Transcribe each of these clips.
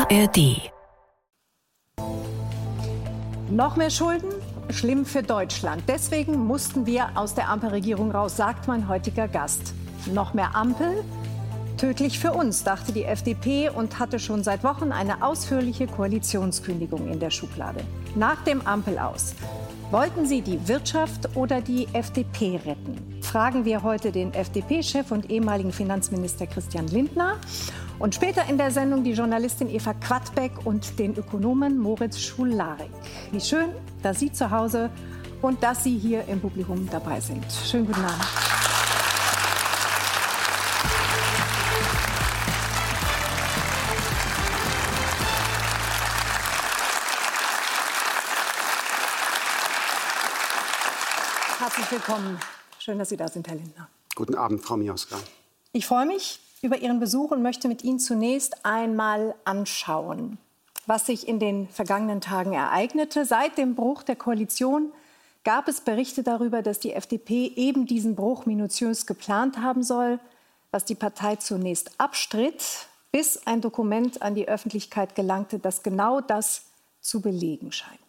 ARD. Noch mehr Schulden? Schlimm für Deutschland. Deswegen mussten wir aus der Ampelregierung raus, sagt mein heutiger Gast. Noch mehr Ampel? Tödlich für uns, dachte die FDP und hatte schon seit Wochen eine ausführliche Koalitionskündigung in der Schublade. Nach dem Ampelaus. Wollten Sie die Wirtschaft oder die FDP retten? Fragen wir heute den FDP-Chef und ehemaligen Finanzminister Christian Lindner. Und später in der Sendung die Journalistin Eva Quadbeck und den Ökonomen Moritz Schularek. Wie schön, dass Sie zu Hause und dass Sie hier im Publikum dabei sind. Schönen guten Abend. Herzlich willkommen. Schön, dass Sie da sind, Herr Lindner. Guten Abend, Frau Mioska. Ich freue mich über Ihren Besuch und möchte mit Ihnen zunächst einmal anschauen, was sich in den vergangenen Tagen ereignete. Seit dem Bruch der Koalition gab es Berichte darüber, dass die FDP eben diesen Bruch minutiös geplant haben soll, was die Partei zunächst abstritt, bis ein Dokument an die Öffentlichkeit gelangte, das genau das zu belegen scheint.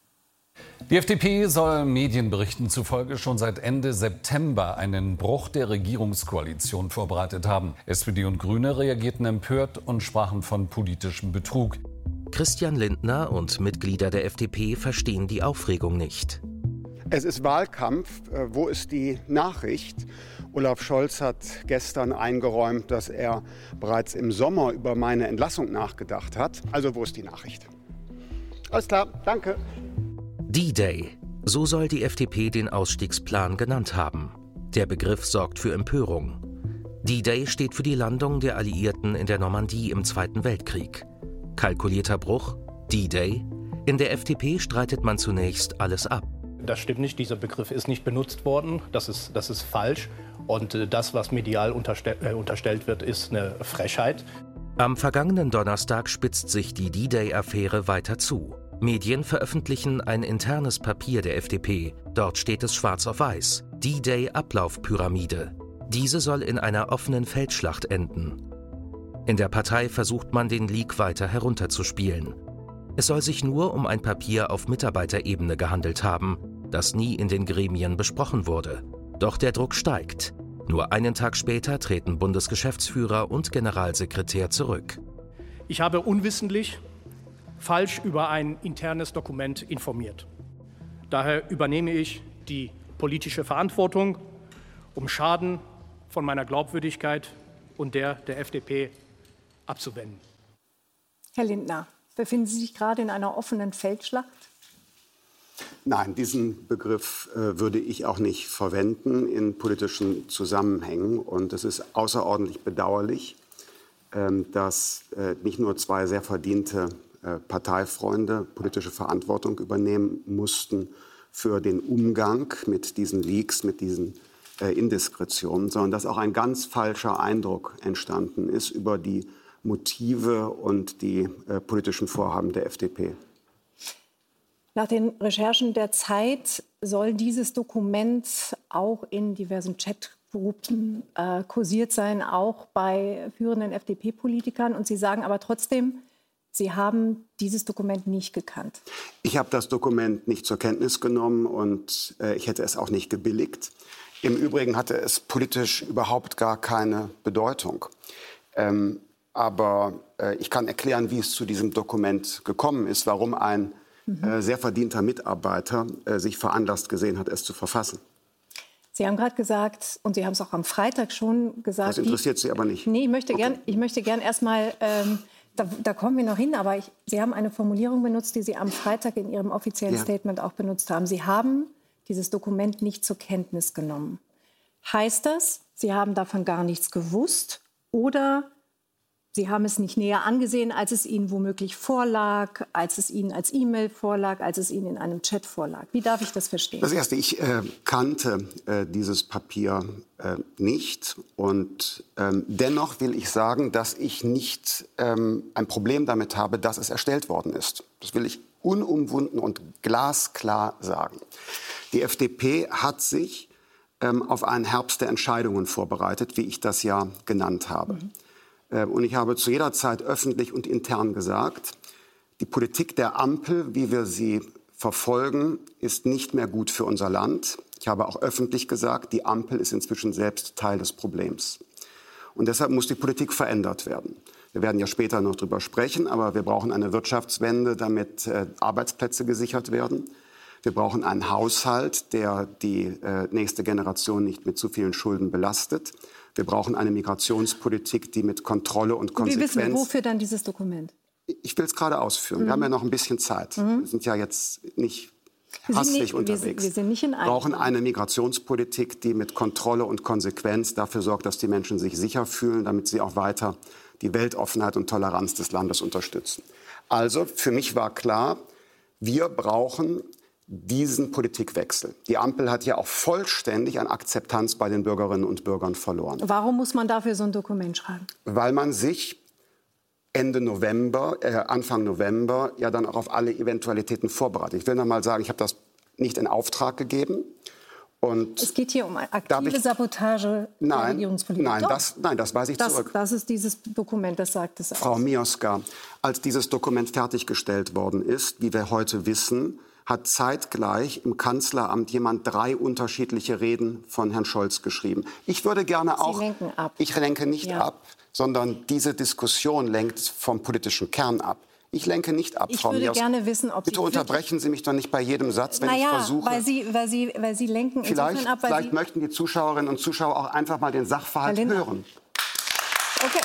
Die FDP soll Medienberichten zufolge schon seit Ende September einen Bruch der Regierungskoalition vorbereitet haben. SPD und Grüne reagierten empört und sprachen von politischem Betrug. Christian Lindner und Mitglieder der FDP verstehen die Aufregung nicht. Es ist Wahlkampf. Wo ist die Nachricht? Olaf Scholz hat gestern eingeräumt, dass er bereits im Sommer über meine Entlassung nachgedacht hat. Also wo ist die Nachricht? Alles klar, danke. D-Day, so soll die FDP den Ausstiegsplan genannt haben. Der Begriff sorgt für Empörung. D-Day steht für die Landung der Alliierten in der Normandie im Zweiten Weltkrieg. Kalkulierter Bruch? D-Day? In der FDP streitet man zunächst alles ab. Das stimmt nicht, dieser Begriff ist nicht benutzt worden, das ist falsch. Und das, was medial unterstellt wird, ist eine Frechheit. Am vergangenen Donnerstag spitzt sich die D-Day-Affäre weiter zu. Medien veröffentlichen ein internes Papier der FDP. Dort steht es schwarz auf weiß. D-Day-Ablaufpyramide. Diese soll in einer offenen Feldschlacht enden. In der Partei versucht man, den Leak weiter herunterzuspielen. Es soll sich nur um ein Papier auf Mitarbeiterebene gehandelt haben, das nie in den Gremien besprochen wurde. Doch der Druck steigt. Nur einen Tag später treten Bundesgeschäftsführer und Generalsekretär zurück. Ich habe unwissentlich falsch über ein internes Dokument informiert. Daher übernehme ich die politische Verantwortung, um Schaden von meiner Glaubwürdigkeit und der FDP abzuwenden. Herr Lindner, befinden Sie sich gerade in einer offenen Feldschlacht? Nein, diesen Begriff würde ich auch nicht verwenden in politischen Zusammenhängen. Und es ist außerordentlich bedauerlich, dass nicht nur zwei sehr verdiente Parteifreunde politische Verantwortung übernehmen mussten für den Umgang mit diesen Leaks, mit diesen Indiskretionen, sondern dass auch ein ganz falscher Eindruck entstanden ist über die Motive und die politischen Vorhaben der FDP. Nach den Recherchen der Zeit soll dieses Dokument auch in diversen Chatgruppen kursiert sein, auch bei führenden FDP-Politikern. Und Sie sagen aber trotzdem, Sie haben dieses Dokument nicht gekannt. Ich habe das Dokument nicht zur Kenntnis genommen und ich hätte es auch nicht gebilligt. Im Übrigen hatte es politisch überhaupt gar keine Bedeutung. Aber ich kann erklären, wie es zu diesem Dokument gekommen ist, warum ein sehr verdienter Mitarbeiter sich veranlasst gesehen hat, es zu verfassen. Sie haben gerade gesagt, und Sie haben es auch am Freitag schon gesagt. Das interessiert Sie aber nicht. Nee, ich möchte gern erstmal, da kommen wir noch hin, aber Sie haben eine Formulierung benutzt, die Sie am Freitag in Ihrem offiziellen Statement auch benutzt haben. Sie haben dieses Dokument nicht zur Kenntnis genommen. Heißt das, Sie haben davon gar nichts gewusst oder Sie haben es nicht näher angesehen, als es Ihnen womöglich vorlag, als es Ihnen als E-Mail vorlag, als es Ihnen in einem Chat vorlag? Wie darf ich das verstehen? Das Erste, ich kannte dieses Papier nicht. Und dennoch will ich sagen, dass ich nicht ein Problem damit habe, dass es erstellt worden ist. Das will ich unumwunden und glasklar sagen. Die FDP hat sich auf einen Herbst der Entscheidungen vorbereitet, wie ich das ja genannt habe. Und ich habe zu jeder Zeit öffentlich und intern gesagt, die Politik der Ampel, wie wir sie verfolgen, ist nicht mehr gut für unser Land. Ich habe auch öffentlich gesagt, die Ampel ist inzwischen selbst Teil des Problems. Und deshalb muss die Politik verändert werden. Wir werden ja später noch darüber sprechen, aber wir brauchen eine Wirtschaftswende, damit Arbeitsplätze gesichert werden. Wir brauchen einen Haushalt, der die nächste Generation nicht mit zu vielen Schulden belastet. Wir brauchen eine Migrationspolitik, die mit Kontrolle und Konsequenz... Wie wissen wir, wofür dann dieses Dokument? Ich will es gerade ausführen. Wir haben ja noch ein bisschen Zeit. Wir sind ja jetzt nicht hastig unterwegs. Wir sind nicht in einem. Wir brauchen eine Migrationspolitik, die mit Kontrolle und Konsequenz dafür sorgt, dass die Menschen sich sicher fühlen, damit sie auch weiter die Weltoffenheit und Toleranz des Landes unterstützen. Also für mich war klar, wir brauchen diesen Politikwechsel. Die Ampel hat ja auch vollständig an Akzeptanz bei den Bürgerinnen und Bürgern verloren. Warum muss man dafür so ein Dokument schreiben? Weil man sich Anfang November ja dann auch auf alle Eventualitäten vorbereitet. Ich will noch mal sagen, ich habe das nicht in Auftrag gegeben. Und es geht hier um aktive Sabotage der Regierungspolitik. Nein, das weise ich zurück. Das ist dieses Dokument, das sagt es auch. Frau Mioska, als dieses Dokument fertiggestellt worden ist, wie wir heute wissen, hat zeitgleich im Kanzleramt jemand 3 unterschiedliche Reden von Herrn Scholz geschrieben. Ich würde gerne auch... Sie lenken ab. Ich lenke nicht ab, sondern diese Diskussion lenkt vom politischen Kern ab. Ich lenke nicht ab, Frau Mioska. Ich würde gerne wissen, ob Bitte unterbrechen Sie mich doch nicht bei jedem Satz, wenn ich versuche... weil Sie lenken insofern ab, Vielleicht möchten die Zuschauerinnen und Zuschauer auch einfach mal den Sachverhalt hören. Okay.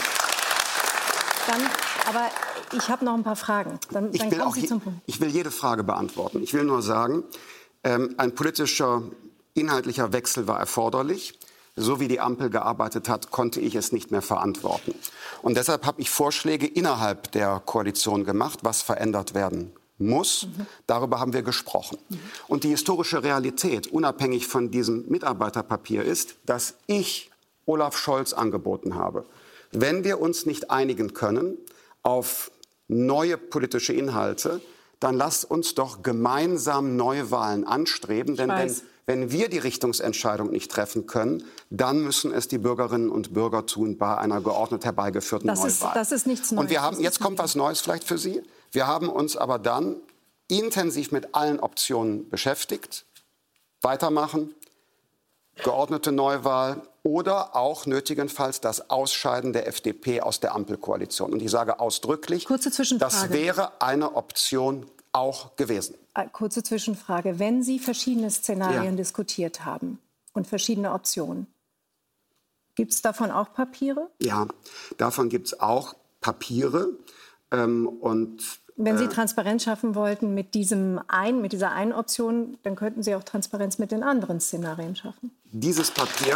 Aber ich habe noch ein paar Fragen. Dann kommen Sie zum Punkt. Ich will jede Frage beantworten. Ich will nur sagen, ein politischer, inhaltlicher Wechsel war erforderlich. So wie die Ampel gearbeitet hat, konnte ich es nicht mehr verantworten. Und deshalb habe ich Vorschläge innerhalb der Koalition gemacht, was verändert werden muss. Darüber haben wir gesprochen. Und die historische Realität, unabhängig von diesem Mitarbeiterpapier, ist, dass ich Olaf Scholz angeboten habe, wenn wir uns nicht einigen können auf neue politische Inhalte, dann lasst uns doch gemeinsam Neuwahlen anstreben. Denn wenn wir die Richtungsentscheidung nicht treffen können, dann müssen es die Bürgerinnen und Bürger tun bei einer geordnet herbeigeführten Neuwahl. Das ist nichts Neues. Und jetzt kommt was Neues vielleicht für Sie. Wir haben uns aber dann intensiv mit allen Optionen beschäftigt. Weitermachen, geordnete Neuwahl oder auch nötigenfalls das Ausscheiden der FDP aus der Ampelkoalition. Und ich sage ausdrücklich, kurze Zwischenfrage. Das wäre eine Option auch gewesen. Kurze Zwischenfrage. Wenn Sie verschiedene Szenarien diskutiert haben und verschiedene Optionen, gibt es davon auch Papiere? Ja, davon gibt es auch Papiere. Wenn Sie Transparenz schaffen wollten mit dieser einen Option, dann könnten Sie auch Transparenz mit den anderen Szenarien schaffen. Dieses Papier...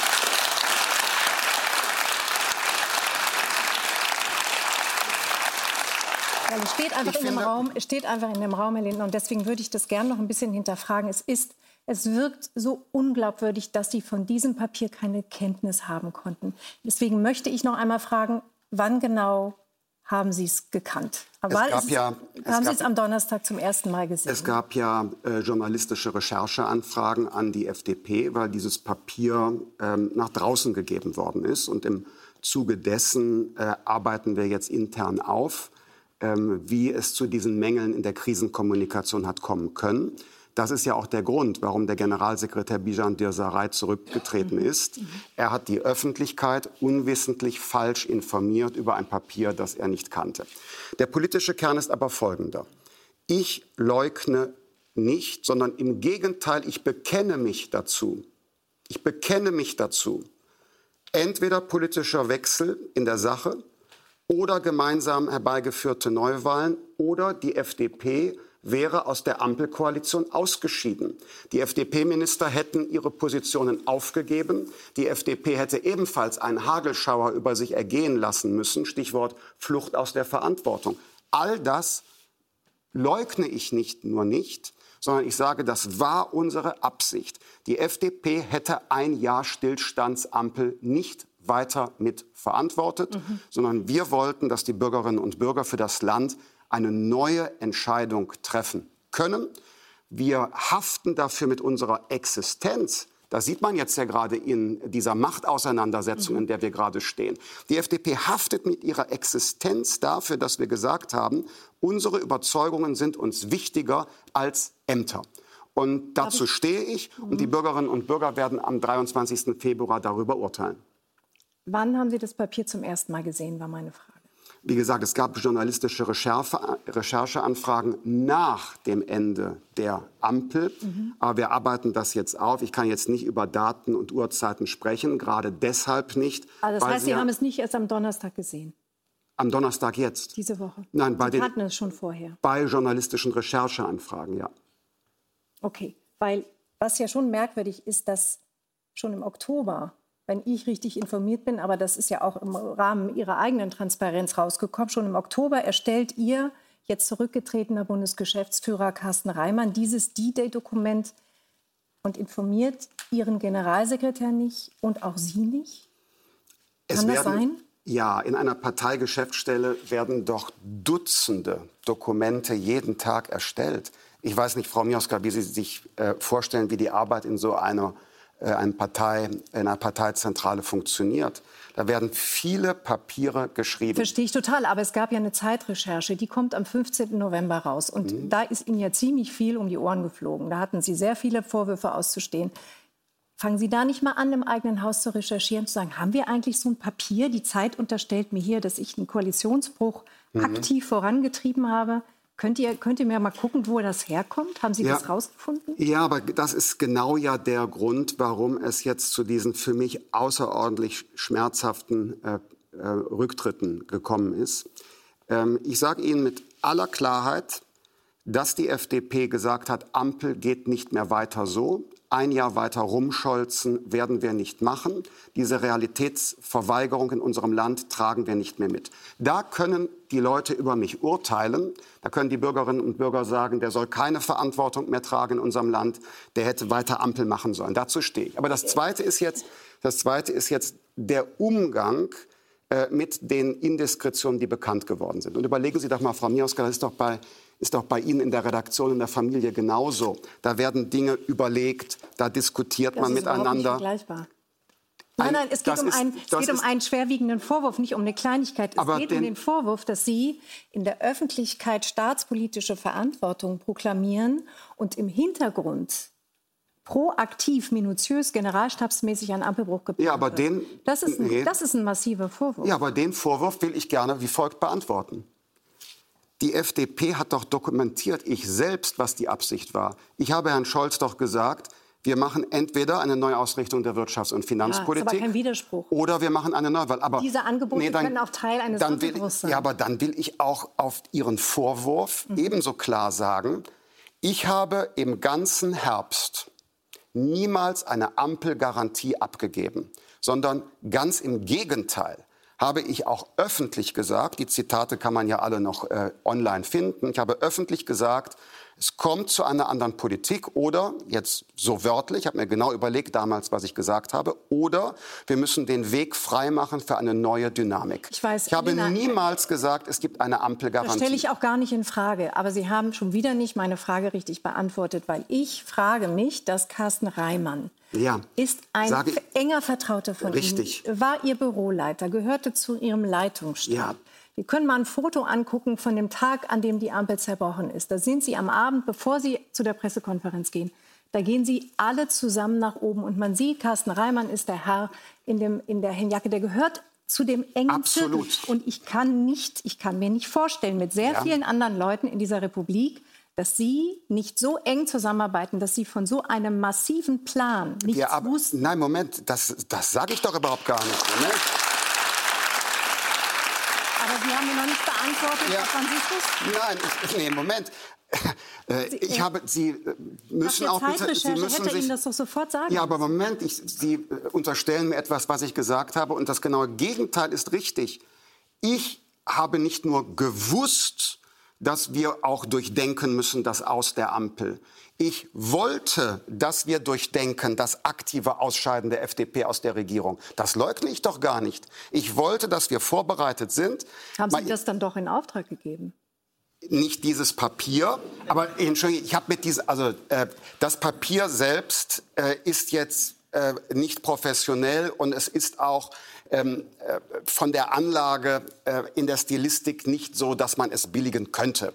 Weil es steht einfach in dem Raum, Herr Lindner, und deswegen würde ich das gerne noch ein bisschen hinterfragen. Es wirkt so unglaubwürdig, dass Sie von diesem Papier keine Kenntnis haben konnten. Deswegen möchte ich noch einmal fragen, wann genau haben Sie es gekannt? Haben Sie es am Donnerstag zum ersten Mal gesehen? Es gab ja journalistische Rechercheanfragen an die FDP, weil dieses Papier nach draußen gegeben worden ist. Und im Zuge dessen arbeiten wir jetzt intern auf, wie es zu diesen Mängeln in der Krisenkommunikation hat kommen können. Das ist ja auch der Grund, warum der Generalsekretär Bijan Dürsaray zurückgetreten ist. Er hat die Öffentlichkeit unwissentlich falsch informiert über ein Papier, das er nicht kannte. Der politische Kern ist aber folgender. Ich leugne nicht, sondern im Gegenteil, ich bekenne mich dazu. Entweder politischer Wechsel in der Sache oder gemeinsam herbeigeführte Neuwahlen oder die FDP wäre aus der Ampelkoalition ausgeschieden. Die FDP-Minister hätten ihre Positionen aufgegeben. Die FDP hätte ebenfalls einen Hagelschauer über sich ergehen lassen müssen. Stichwort Flucht aus der Verantwortung. All das leugne ich nicht, sondern ich sage, das war unsere Absicht. Die FDP hätte ein Jahr Stillstandsampel nicht weiter mit verantwortet, sondern wir wollten, dass die Bürgerinnen und Bürger für das Land eine neue Entscheidung treffen können. Wir haften dafür mit unserer Existenz, Das sieht man jetzt ja gerade in dieser Machtauseinandersetzung, in der wir gerade stehen. Die FDP haftet mit ihrer Existenz dafür, dass wir gesagt haben, unsere Überzeugungen sind uns wichtiger als Ämter. Und dazu stehe ich. Und die Bürgerinnen und Bürger werden am 23. Februar darüber urteilen. Wann haben Sie das Papier zum ersten Mal gesehen, war meine Frage. Wie gesagt, es gab journalistische Rechercheanfragen nach dem Ende der Ampel. Aber wir arbeiten das jetzt auf. Ich kann jetzt nicht über Daten und Uhrzeiten sprechen, gerade deshalb nicht. Also das heißt, Sie haben es nicht erst am Donnerstag gesehen? Am Donnerstag jetzt? Diese Woche? Nein, Sie hatten es schon vorher? Bei journalistischen Rechercheanfragen, ja. Okay, weil was ja schon merkwürdig ist, dass schon im Oktober, wenn ich richtig informiert bin, aber das ist ja auch im Rahmen Ihrer eigenen Transparenz rausgekommen, schon im Oktober erstellt Ihr jetzt zurückgetretener Bundesgeschäftsführer Carsten Reimann dieses D-Day-Dokument und informiert Ihren Generalsekretär nicht und auch Sie nicht? Kann das sein? Ja, in einer Parteigeschäftsstelle werden doch Dutzende Dokumente jeden Tag erstellt. Ich weiß nicht, Frau Mioska, wie Sie sich vorstellen, wie die Arbeit in so einer Parteizentrale funktioniert. Da werden viele Papiere geschrieben. Verstehe ich total, aber es gab ja eine Zeitrecherche, die kommt am 15. November raus. Und da ist Ihnen ja ziemlich viel um die Ohren geflogen. Da hatten Sie sehr viele Vorwürfe auszustehen. Fangen Sie da nicht mal an, im eigenen Haus zu recherchieren, zu sagen, haben wir eigentlich so ein Papier? Die Zeit unterstellt mir hier, dass ich einen Koalitionsbruch aktiv vorangetrieben habe. Könnt ihr mir mal gucken, wo das herkommt? Haben Sie das rausgefunden? Ja, aber das ist genau ja der Grund, warum es jetzt zu diesen für mich außerordentlich schmerzhaften Rücktritten gekommen ist. Ich sage Ihnen mit aller Klarheit, dass die FDP gesagt hat, Ampel geht nicht mehr weiter so. Ein Jahr weiter rumscholzen werden wir nicht machen. Diese Realitätsverweigerung in unserem Land tragen wir nicht mehr mit. Da können die Leute über mich urteilen. Da können die Bürgerinnen und Bürger sagen, der soll keine Verantwortung mehr tragen in unserem Land. Der hätte weiter Ampel machen sollen. Dazu stehe ich. Aber das Zweite ist jetzt der Umgang mit den Indiskretionen, die bekannt geworden sind. Und überlegen Sie doch mal, Frau Mioska, das ist doch bei Ihnen in der Redaktion, in der Familie genauso. Da werden Dinge überlegt, da diskutiert man miteinander. Das ist überhaupt nicht vergleichbar. Nein, es geht um einen schwerwiegenden Vorwurf, nicht um eine Kleinigkeit. Es geht um den Vorwurf, dass Sie in der Öffentlichkeit staatspolitische Verantwortung proklamieren und im Hintergrund proaktiv, minutiös, generalstabsmäßig einen Ampelbruch geplant wird. Das ist ein massiver Vorwurf. Ja, aber den Vorwurf will ich gerne wie folgt beantworten. Die FDP hat doch dokumentiert, ich selbst, was die Absicht war. Ich habe Herrn Scholz doch gesagt, wir machen entweder eine Neuausrichtung der Wirtschafts- und Finanzpolitik. Das ist aber kein Widerspruch. Oder wir machen eine Neuwahl. Aber diese Angebote können auch Teil eines Doppelbruchs sein. Ja, aber dann will ich auch auf Ihren Vorwurf ebenso klar sagen, ich habe im ganzen Herbst niemals eine Ampelgarantie abgegeben, sondern ganz im Gegenteil. Habe ich auch öffentlich gesagt, die Zitate kann man ja alle noch online finden, ich habe öffentlich gesagt, es kommt zu einer anderen Politik oder, jetzt so wörtlich, ich habe mir genau überlegt damals, was ich gesagt habe, oder wir müssen den Weg freimachen für eine neue Dynamik. Ich habe niemals gesagt, es gibt eine Ampelgarantie. Das stelle ich auch gar nicht in Frage. Aber Sie haben schon wieder nicht meine Frage richtig beantwortet, weil ich frage mich, dass Carsten Reimann ist ein enger Vertrauter von Ihnen, war Ihr Büroleiter, gehörte zu Ihrem Leitungsstab. Ja. Wir können mal ein Foto angucken von dem Tag, an dem die Ampel zerbrochen ist. Da sind Sie am Abend, bevor Sie zu der Pressekonferenz gehen. Da gehen Sie alle zusammen nach oben. Und man sieht, Carsten Reimann ist der Herr in der Hennjacke. Der gehört zu dem engen Zirkel. Und ich kann mir nicht vorstellen, mit sehr vielen anderen Leuten in dieser Republik, dass Sie nicht so eng zusammenarbeiten, dass Sie von so einem massiven Plan nichts wussten. Nein, Moment, das sage ich doch überhaupt gar nicht. Moment. Aber Sie haben mir noch nicht beantwortet, wann Sie es wussten. Nein, Moment. Sie müssen auch bitte. Sie müssen hätte Ihnen das doch sofort sagen. Ja, aber Moment, Sie unterstellen mir etwas, was ich gesagt habe, und das genaue Gegenteil ist richtig. Ich habe nicht nur gewusst, dass wir auch durchdenken müssen, das Aus der Ampel. Ich wollte, dass wir durchdenken, das aktive Ausscheiden der FDP aus der Regierung. Das leugne ich doch gar nicht. Ich wollte, dass wir vorbereitet sind. Haben Sie das dann doch in Auftrag gegeben? Nicht dieses Papier, aber Entschuldigung, ich habe mit diesem, das Papier selbst ist jetzt nicht professionell und es ist auch von der Anlage in der Stilistik nicht so, dass man es billigen könnte.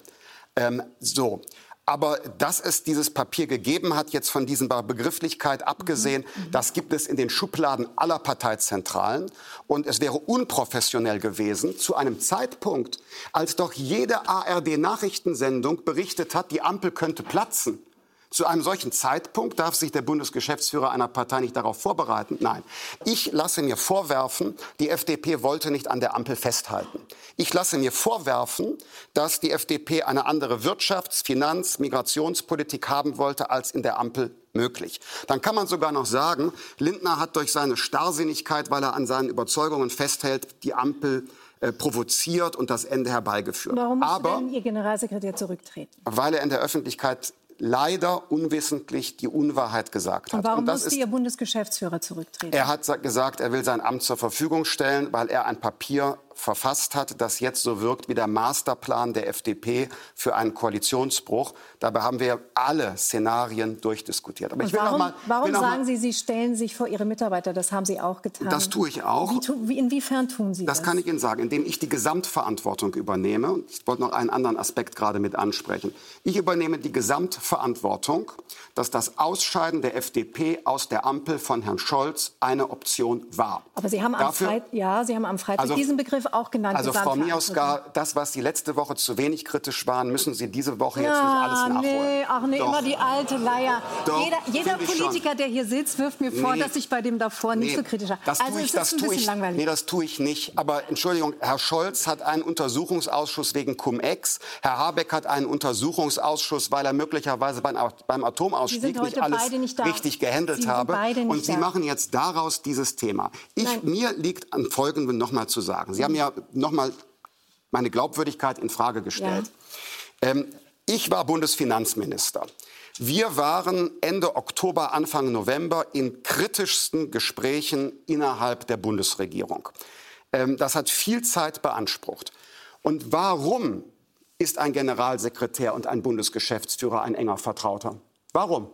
Aber dass es dieses Papier gegeben hat, jetzt von dieser Begrifflichkeit abgesehen, das gibt es in den Schubladen aller Parteizentralen. Und es wäre unprofessionell gewesen, zu einem Zeitpunkt, als doch jede ARD-Nachrichtensendung berichtet hat, die Ampel könnte platzen. Zu einem solchen Zeitpunkt darf sich der Bundesgeschäftsführer einer Partei nicht darauf vorbereiten. Nein, ich lasse mir vorwerfen, die FDP wollte nicht an der Ampel festhalten. Ich lasse mir vorwerfen, dass die FDP eine andere Wirtschafts-, Finanz-, Migrationspolitik haben wollte, als in der Ampel möglich. Dann kann man sogar noch sagen, Lindner hat durch seine Starrsinnigkeit, weil er an seinen Überzeugungen festhält, die Ampel provoziert und das Ende herbeigeführt. Warum musste denn Ihr Generalsekretär zurücktreten? Weil er in der Öffentlichkeit leider unwissentlich die Unwahrheit gesagt hat. Und warum musste Ihr Bundesgeschäftsführer zurücktreten? Er hat gesagt, er will sein Amt zur Verfügung stellen, weil er ein Papier verfasst hat, das jetzt so wirkt wie der Masterplan der FDP für einen Koalitionsbruch. Dabei haben wir alle Szenarien durchdiskutiert. Aber warum sagen Sie, Sie stellen sich vor Ihre Mitarbeiter? Das haben Sie auch getan. Das tue ich auch. Inwiefern tun Sie das? Das kann ich Ihnen sagen, indem ich die Gesamtverantwortung übernehme. Ich wollte noch einen anderen Aspekt gerade mit ansprechen. Ich übernehme die Gesamtverantwortung, dass das Ausscheiden der FDP aus der Ampel von Herrn Scholz eine Option war. Aber Sie haben am Freitag diesen Begriff auch genannt. Also Frau Miosga, das, was Sie letzte Woche zu wenig kritisch waren, müssen Sie diese Woche jetzt nicht alles nachholen. Immer die alte Leier. Doch, jeder Politiker, der hier sitzt, wirft mir vor, dass ich bei dem davor nicht so kritisch war. Das tue ich nicht. Aber Entschuldigung, Herr Scholz hat einen Untersuchungsausschuss wegen Cum-Ex. Herr Habeck hat einen Untersuchungsausschuss, weil er möglicherweise beim Atomausstieg nicht alles richtig gehandelt habe. Und Sie machen jetzt daraus dieses Thema. Mir liegt an Folgendem noch mal zu sagen. Sie haben ja noch mal meine Glaubwürdigkeit in Frage gestellt. Ja. Ich war Bundesfinanzminister. Wir waren Ende Oktober, Anfang November in kritischsten Gesprächen innerhalb der Bundesregierung. Das hat viel Zeit beansprucht. Und warum ist ein Generalsekretär und ein Bundesgeschäftsführer ein enger Vertrauter? Warum?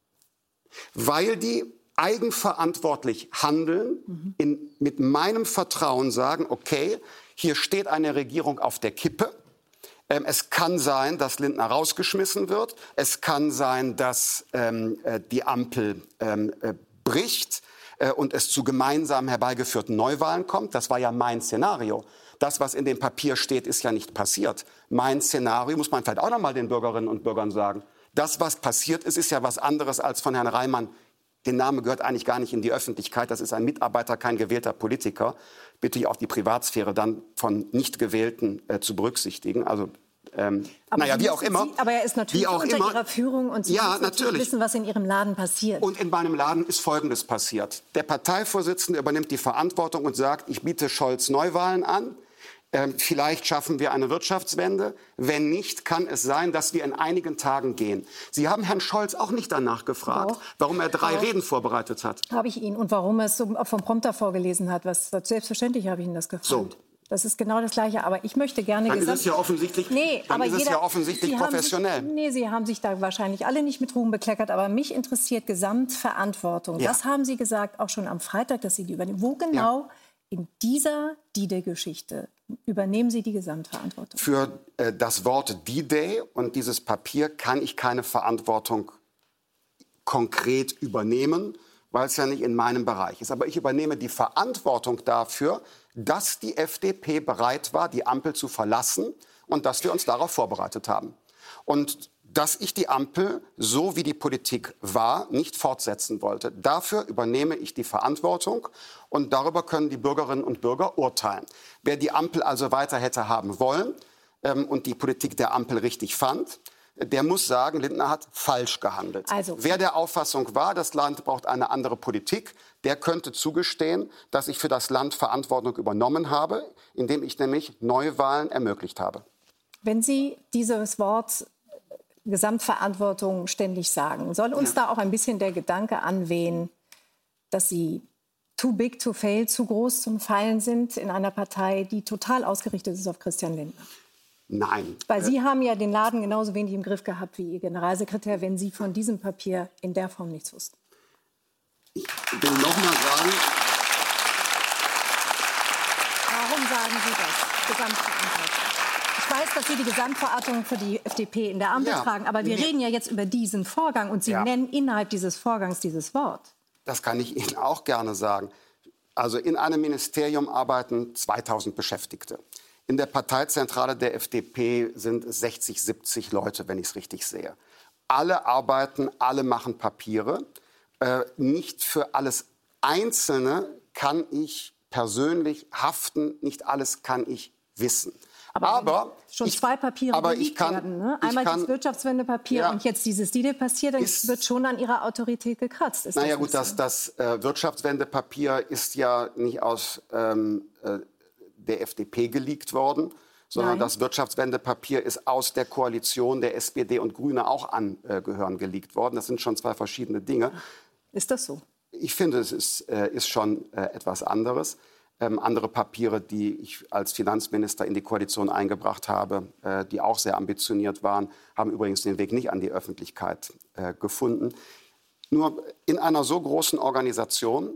Weil die eigenverantwortlich handeln, mit meinem Vertrauen sagen, okay, hier steht eine Regierung auf der Kippe. Es kann sein, dass Lindner rausgeschmissen wird. Es kann sein, dass die Ampel bricht und es zu gemeinsam herbeigeführten Neuwahlen kommt. Das war ja mein Szenario. Das, was in dem Papier steht, ist ja nicht passiert. Mein Szenario muss man vielleicht auch noch mal den Bürgerinnen und Bürgern sagen. Das, was passiert ist, ist ja was anderes als von Herrn Reimann. Der Name gehört eigentlich gar nicht in die Öffentlichkeit. Das ist ein Mitarbeiter, kein gewählter Politiker. Bitte ich auch die Privatsphäre dann von Nicht-Gewählten zu berücksichtigen. Also, wie auch immer. Aber er ist natürlich unter Ihrer Führung und Sie müssen natürlich wissen, was in Ihrem Laden passiert. Und in meinem Laden ist Folgendes passiert. Der Parteivorsitzende übernimmt die Verantwortung und sagt, ich biete Scholz Neuwahlen an. Vielleicht schaffen wir eine Wirtschaftswende. Wenn nicht, kann es sein, dass wir in einigen Tagen gehen. Sie haben Herrn Scholz auch nicht danach gefragt, warum er 3 Reden vorbereitet hat. Habe ich ihn. Und warum er es so vom Prompter vorgelesen hat. Selbstverständlich habe ich ihn das gefragt. So. Das ist genau das Gleiche. Aber ich möchte gerne... Dann ist es ja offensichtlich, professionell. Sie haben sich da wahrscheinlich alle nicht mit Ruhm bekleckert. Aber mich interessiert Gesamtverantwortung. Ja. Das haben Sie gesagt, auch schon am Freitag, dass Sie die übernehmen. Wo genau in dieser D-Day-Geschichte übernehmen Sie die Gesamtverantwortung? Für das Wort D-Day und dieses Papier kann ich keine Verantwortung konkret übernehmen, weil es ja nicht in meinem Bereich ist. Aber ich übernehme die Verantwortung dafür, dass die FDP bereit war, die Ampel zu verlassen und dass wir uns darauf vorbereitet haben. Und dass ich die Ampel, so wie die Politik war, nicht fortsetzen wollte. Dafür übernehme ich die Verantwortung und darüber können die Bürgerinnen und Bürger urteilen. Wer die Ampel also weiter hätte haben wollen und die Politik der Ampel richtig fand, der muss sagen, Lindner hat falsch gehandelt. Also, wer der Auffassung war, das Land braucht eine andere Politik, der könnte zugestehen, dass ich für das Land Verantwortung übernommen habe, indem ich nämlich Neuwahlen ermöglicht habe. Wenn Sie dieses Wort Gesamtverantwortung ständig sagen, soll uns da auch ein bisschen der Gedanke anwehen, dass Sie too big to fail, zu groß zum Fallen sind in einer Partei, die total ausgerichtet ist auf Christian Lindner? Nein. Weil Sie haben ja den Laden genauso wenig im Griff gehabt wie Ihr Generalsekretär, wenn Sie von diesem Papier in der Form nichts wussten. will noch mal sagen, warum sagen Sie das? Gesamtverantwortung. Ich weiß, dass Sie die Gesamtverantwortung für die FDP in der Ampel tragen, aber wir reden ja jetzt über diesen Vorgang und Sie nennen innerhalb dieses Vorgangs dieses Wort. Das kann ich Ihnen auch gerne sagen. Also in einem Ministerium arbeiten 2000 Beschäftigte. In der Parteizentrale der FDP sind es 60, 70 Leute, wenn ich es richtig sehe. Alle arbeiten, alle machen Papiere. Nicht für alles Einzelne kann ich persönlich haften, nicht alles kann ich wissen. Aber schon zwei Papiere geleakt werden. Ne? Einmal das Wirtschaftswendepapier und jetzt dieses DIDE-Papier, dann wird schon an Ihrer Autorität gekratzt. Ist naja gut, das Wirtschaftswendepapier ist ja nicht aus der FDP geleakt worden, sondern das Wirtschaftswendepapier ist aus der Koalition der SPD und Grüne auch angehören geleakt worden. Das sind schon zwei verschiedene Dinge. Ist das so? Ich finde, es ist schon etwas anderes. Andere Papiere, die ich als Finanzminister in die Koalition eingebracht habe, die auch sehr ambitioniert waren, haben übrigens den Weg nicht an die Öffentlichkeit gefunden. Nur in einer so großen Organisation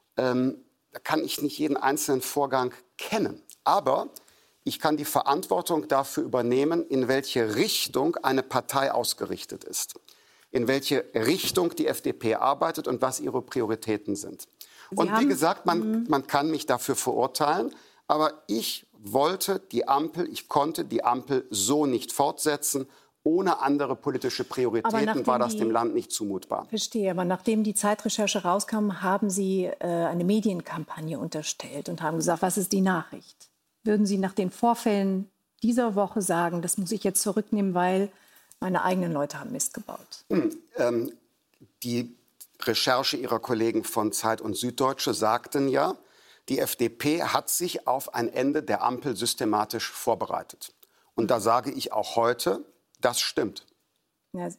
kann ich nicht jeden einzelnen Vorgang kennen. Aber ich kann die Verantwortung dafür übernehmen, in welche Richtung eine Partei ausgerichtet ist, in welche Richtung die FDP arbeitet und was ihre Prioritäten sind. Und wie gesagt, man kann mich dafür verurteilen, aber ich wollte die Ampel, ich konnte die Ampel so nicht fortsetzen. Ohne andere politische Prioritäten war das dem Land nicht zumutbar. Verstehe, aber nachdem die Zeitrecherche rauskam, haben Sie eine Medienkampagne unterstellt und haben gesagt, was ist die Nachricht? Würden Sie nach den Vorfällen dieser Woche sagen, das muss ich jetzt zurücknehmen, weil meine eigenen Leute haben Mist gebaut? Die Recherche Ihrer Kollegen von Zeit und Süddeutsche sagten ja, die FDP hat sich auf ein Ende der Ampel systematisch vorbereitet. Und da sage ich auch heute, das stimmt. Ja,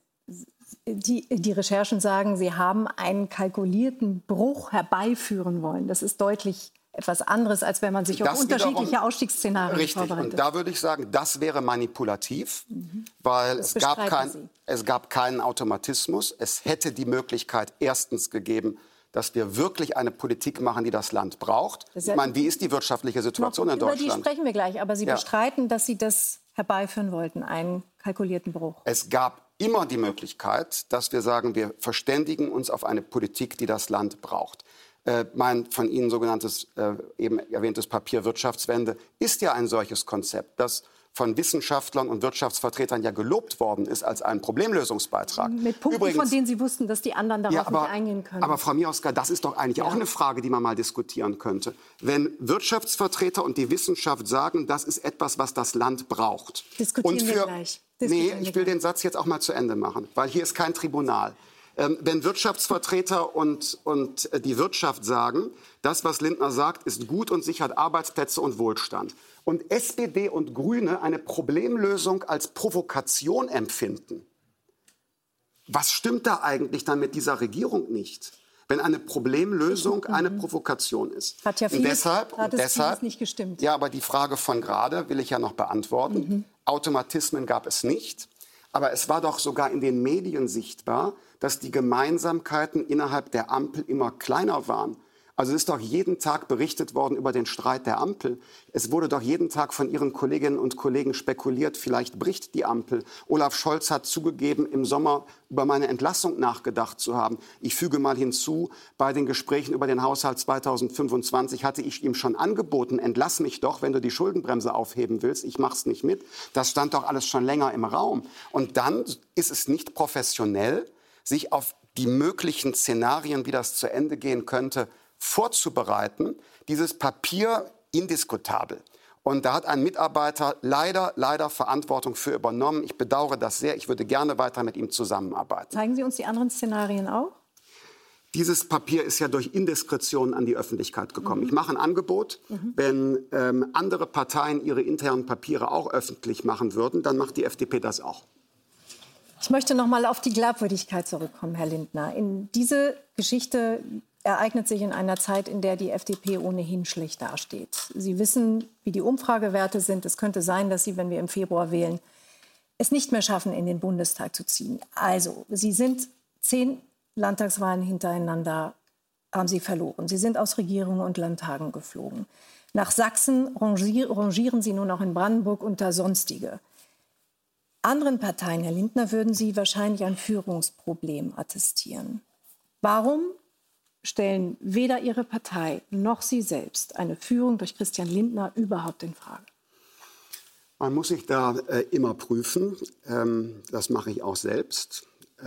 die Recherchen sagen, Sie haben einen kalkulierten Bruch herbeiführen wollen. Das ist deutlich etwas anderes, als wenn man sich auf unterschiedliche Ausstiegsszenarien vorbereitet. Und da würde ich sagen, das wäre manipulativ, weil es gab keinen Automatismus. Es hätte die Möglichkeit erstens gegeben, dass wir wirklich eine Politik machen, die das Land braucht. Ich meine, wie ist die wirtschaftliche Situation in Deutschland? Über die sprechen wir gleich, aber Sie bestreiten, dass Sie das herbeiführen wollten, einen kalkulierten Bruch. Es gab immer die Möglichkeit, dass wir sagen, wir verständigen uns auf eine Politik, die das Land braucht. Mein von Ihnen sogenanntes, eben erwähntes Papier Wirtschaftswende ist ja ein solches Konzept, das von Wissenschaftlern und Wirtschaftsvertretern ja gelobt worden ist als ein Problemlösungsbeitrag. Mit Punkten, übrigens, von denen Sie wussten, dass die anderen darauf nicht eingehen können. Aber Frau Mioska, das ist doch eigentlich auch eine Frage, die man mal diskutieren könnte. Wenn Wirtschaftsvertreter und die Wissenschaft sagen, das ist etwas, was das Land braucht. Diskutieren wir gleich. Ich will den Satz jetzt auch mal zu Ende machen, weil hier ist kein Tribunal. Wenn Wirtschaftsvertreter und die Wirtschaft sagen, das, was Lindner sagt, ist gut und sichert Arbeitsplätze und Wohlstand, und SPD und Grüne eine Problemlösung als Provokation empfinden, was stimmt da eigentlich dann mit dieser Regierung nicht? Wenn eine Problemlösung eine Provokation ist. Hat ja vieles nicht gestimmt. Ja, aber die Frage von gerade will ich ja noch beantworten. Automatismen gab es nicht. Aber es war doch sogar in den Medien sichtbar, dass die Gemeinsamkeiten innerhalb der Ampel immer kleiner waren. Also es ist doch jeden Tag berichtet worden über den Streit der Ampel. Es wurde doch jeden Tag von Ihren Kolleginnen und Kollegen spekuliert, vielleicht bricht die Ampel. Olaf Scholz hat zugegeben, im Sommer über meine Entlassung nachgedacht zu haben. Ich füge mal hinzu, bei den Gesprächen über den Haushalt 2025 hatte ich ihm schon angeboten, entlass mich doch, wenn du die Schuldenbremse aufheben willst. Ich mach's nicht mit. Das stand doch alles schon länger im Raum. Und dann ist es nicht professionell, sich auf die möglichen Szenarien, wie das zu Ende gehen könnte, vorzubereiten. Dieses Papier indiskutabel. Und da hat ein Mitarbeiter leider Verantwortung für übernommen. Ich bedauere das sehr. Ich würde gerne weiter mit ihm zusammenarbeiten. Zeigen Sie uns die anderen Szenarien auch? Dieses Papier ist ja durch Indiskretion an die Öffentlichkeit gekommen. Ich mache ein Angebot. Wenn andere Parteien ihre internen Papiere auch öffentlich machen würden, dann macht die FDP das auch. Ich möchte noch mal auf die Glaubwürdigkeit zurückkommen, Herr Lindner. Diese Geschichte ereignet sich in einer Zeit, in der die FDP ohnehin schlecht dasteht. Sie wissen, wie die Umfragewerte sind. Es könnte sein, dass Sie, wenn wir im Februar wählen, es nicht mehr schaffen, in den Bundestag zu ziehen. Also, Sie sind 10 Landtagswahlen hintereinander haben Sie verloren. Sie sind aus Regierungen und Landtagen geflogen. Nach Sachsen rangieren Sie nur noch in Brandenburg unter Sonstige. Anderen Parteien, Herr Lindner, würden Sie wahrscheinlich ein Führungsproblem attestieren. Warum stellen weder Ihre Partei noch Sie selbst eine Führung durch Christian Lindner überhaupt in Frage? Man muss sich da immer prüfen. Das mache ich auch selbst.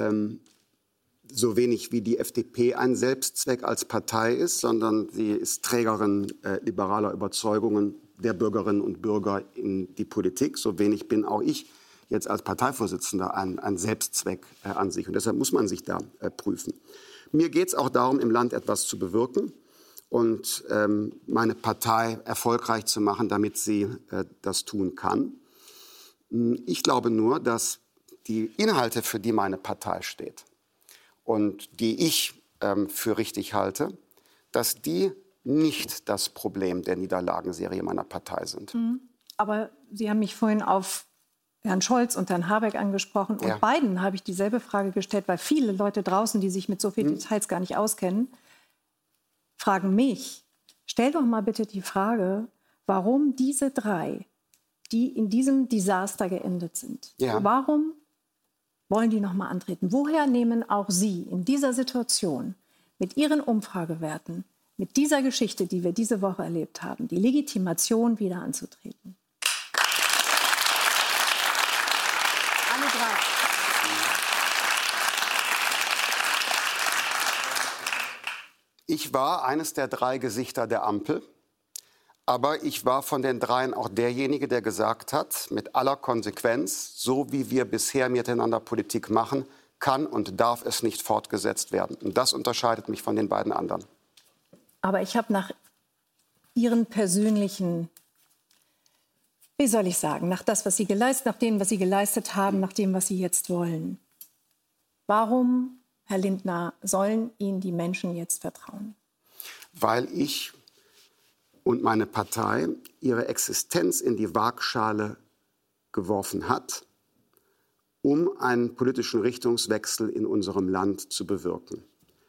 So wenig wie die FDP ein Selbstzweck als Partei ist, sondern sie ist Trägerin liberaler Überzeugungen der Bürgerinnen und Bürger in die Politik. So wenig bin auch ich jetzt als Parteivorsitzender ein Selbstzweck an sich. Und deshalb muss man sich da prüfen. Mir geht es auch darum, im Land etwas zu bewirken und meine Partei erfolgreich zu machen, damit sie das tun kann. Ich glaube nur, dass die Inhalte, für die meine Partei steht und die ich für richtig halte, dass die nicht das Problem der Niederlagenserie meiner Partei sind. Aber Sie haben mich vorhin auf Herrn Scholz und Herrn Habeck angesprochen. Und beiden habe ich dieselbe Frage gestellt, weil viele Leute draußen, die sich mit so vielen Details gar nicht auskennen, fragen mich, stell doch mal bitte die Frage, warum diese drei, die in diesem Desaster geendet sind, warum wollen die noch mal antreten? Woher nehmen auch Sie in dieser Situation mit Ihren Umfragewerten, mit dieser Geschichte, die wir diese Woche erlebt haben, die Legitimation, wieder anzutreten? Alle drei. Ich war eines der drei Gesichter der Ampel. Aber ich war von den dreien auch derjenige, der gesagt hat, mit aller Konsequenz, so wie wir bisher miteinander Politik machen, kann und darf es nicht fortgesetzt werden. Und das unterscheidet mich von den beiden anderen. Aber ich habe nach Ihren persönlichen, wie soll ich sagen, nach dem, was Sie geleistet haben, nach dem, was Sie jetzt wollen. Warum, Herr Lindner, sollen Ihnen die Menschen jetzt vertrauen? Weil ich und meine Partei ihre Existenz in die Waagschale geworfen hat, um einen politischen Richtungswechsel in unserem Land zu bewirken.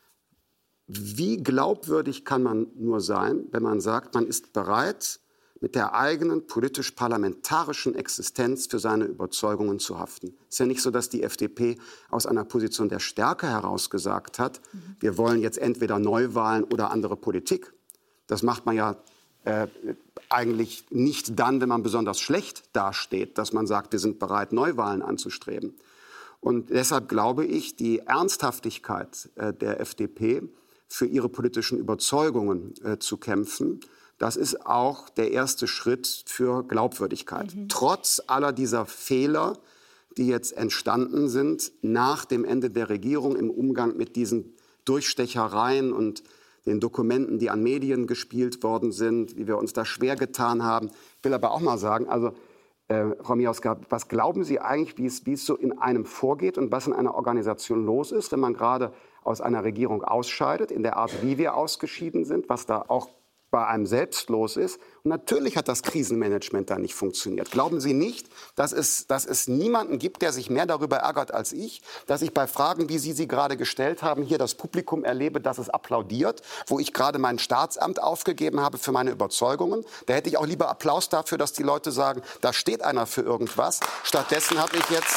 Wie glaubwürdig kann man nur sein, wenn man sagt, man ist bereit, mit der eigenen politisch-parlamentarischen Existenz für seine Überzeugungen zu haften? Es ist ja nicht so, dass die FDP aus einer Position der Stärke heraus gesagt hat, wir wollen jetzt entweder Neuwahlen oder andere Politik. Das macht man ja eigentlich nicht dann, wenn man besonders schlecht dasteht, dass man sagt, wir sind bereit, Neuwahlen anzustreben. Und deshalb glaube ich, die Ernsthaftigkeit der FDP, für ihre politischen Überzeugungen zu kämpfen, das ist auch der erste Schritt für Glaubwürdigkeit. Trotz aller dieser Fehler, die jetzt entstanden sind nach dem Ende der Regierung im Umgang mit diesen Durchstechereien und den Dokumenten, die an Medien gespielt worden sind, wie wir uns da schwer getan haben. Ich will aber auch mal sagen, also Frau Miałowska, was glauben Sie eigentlich, wie es so in einem vorgeht und was in einer Organisation los ist, wenn man gerade aus einer Regierung ausscheidet, in der Art, wie wir ausgeschieden sind, was da auch bei einem selbst los ist? Und natürlich hat das Krisenmanagement da nicht funktioniert. Glauben Sie nicht, dass es niemanden gibt, der sich mehr darüber ärgert als ich, dass ich bei Fragen, wie Sie sie gerade gestellt haben, hier das Publikum erlebe, dass es applaudiert, wo ich gerade mein Staatsamt aufgegeben habe für meine Überzeugungen? Da hätte ich auch lieber Applaus dafür, dass die Leute sagen, da steht einer für irgendwas. Stattdessen habe ich jetzt...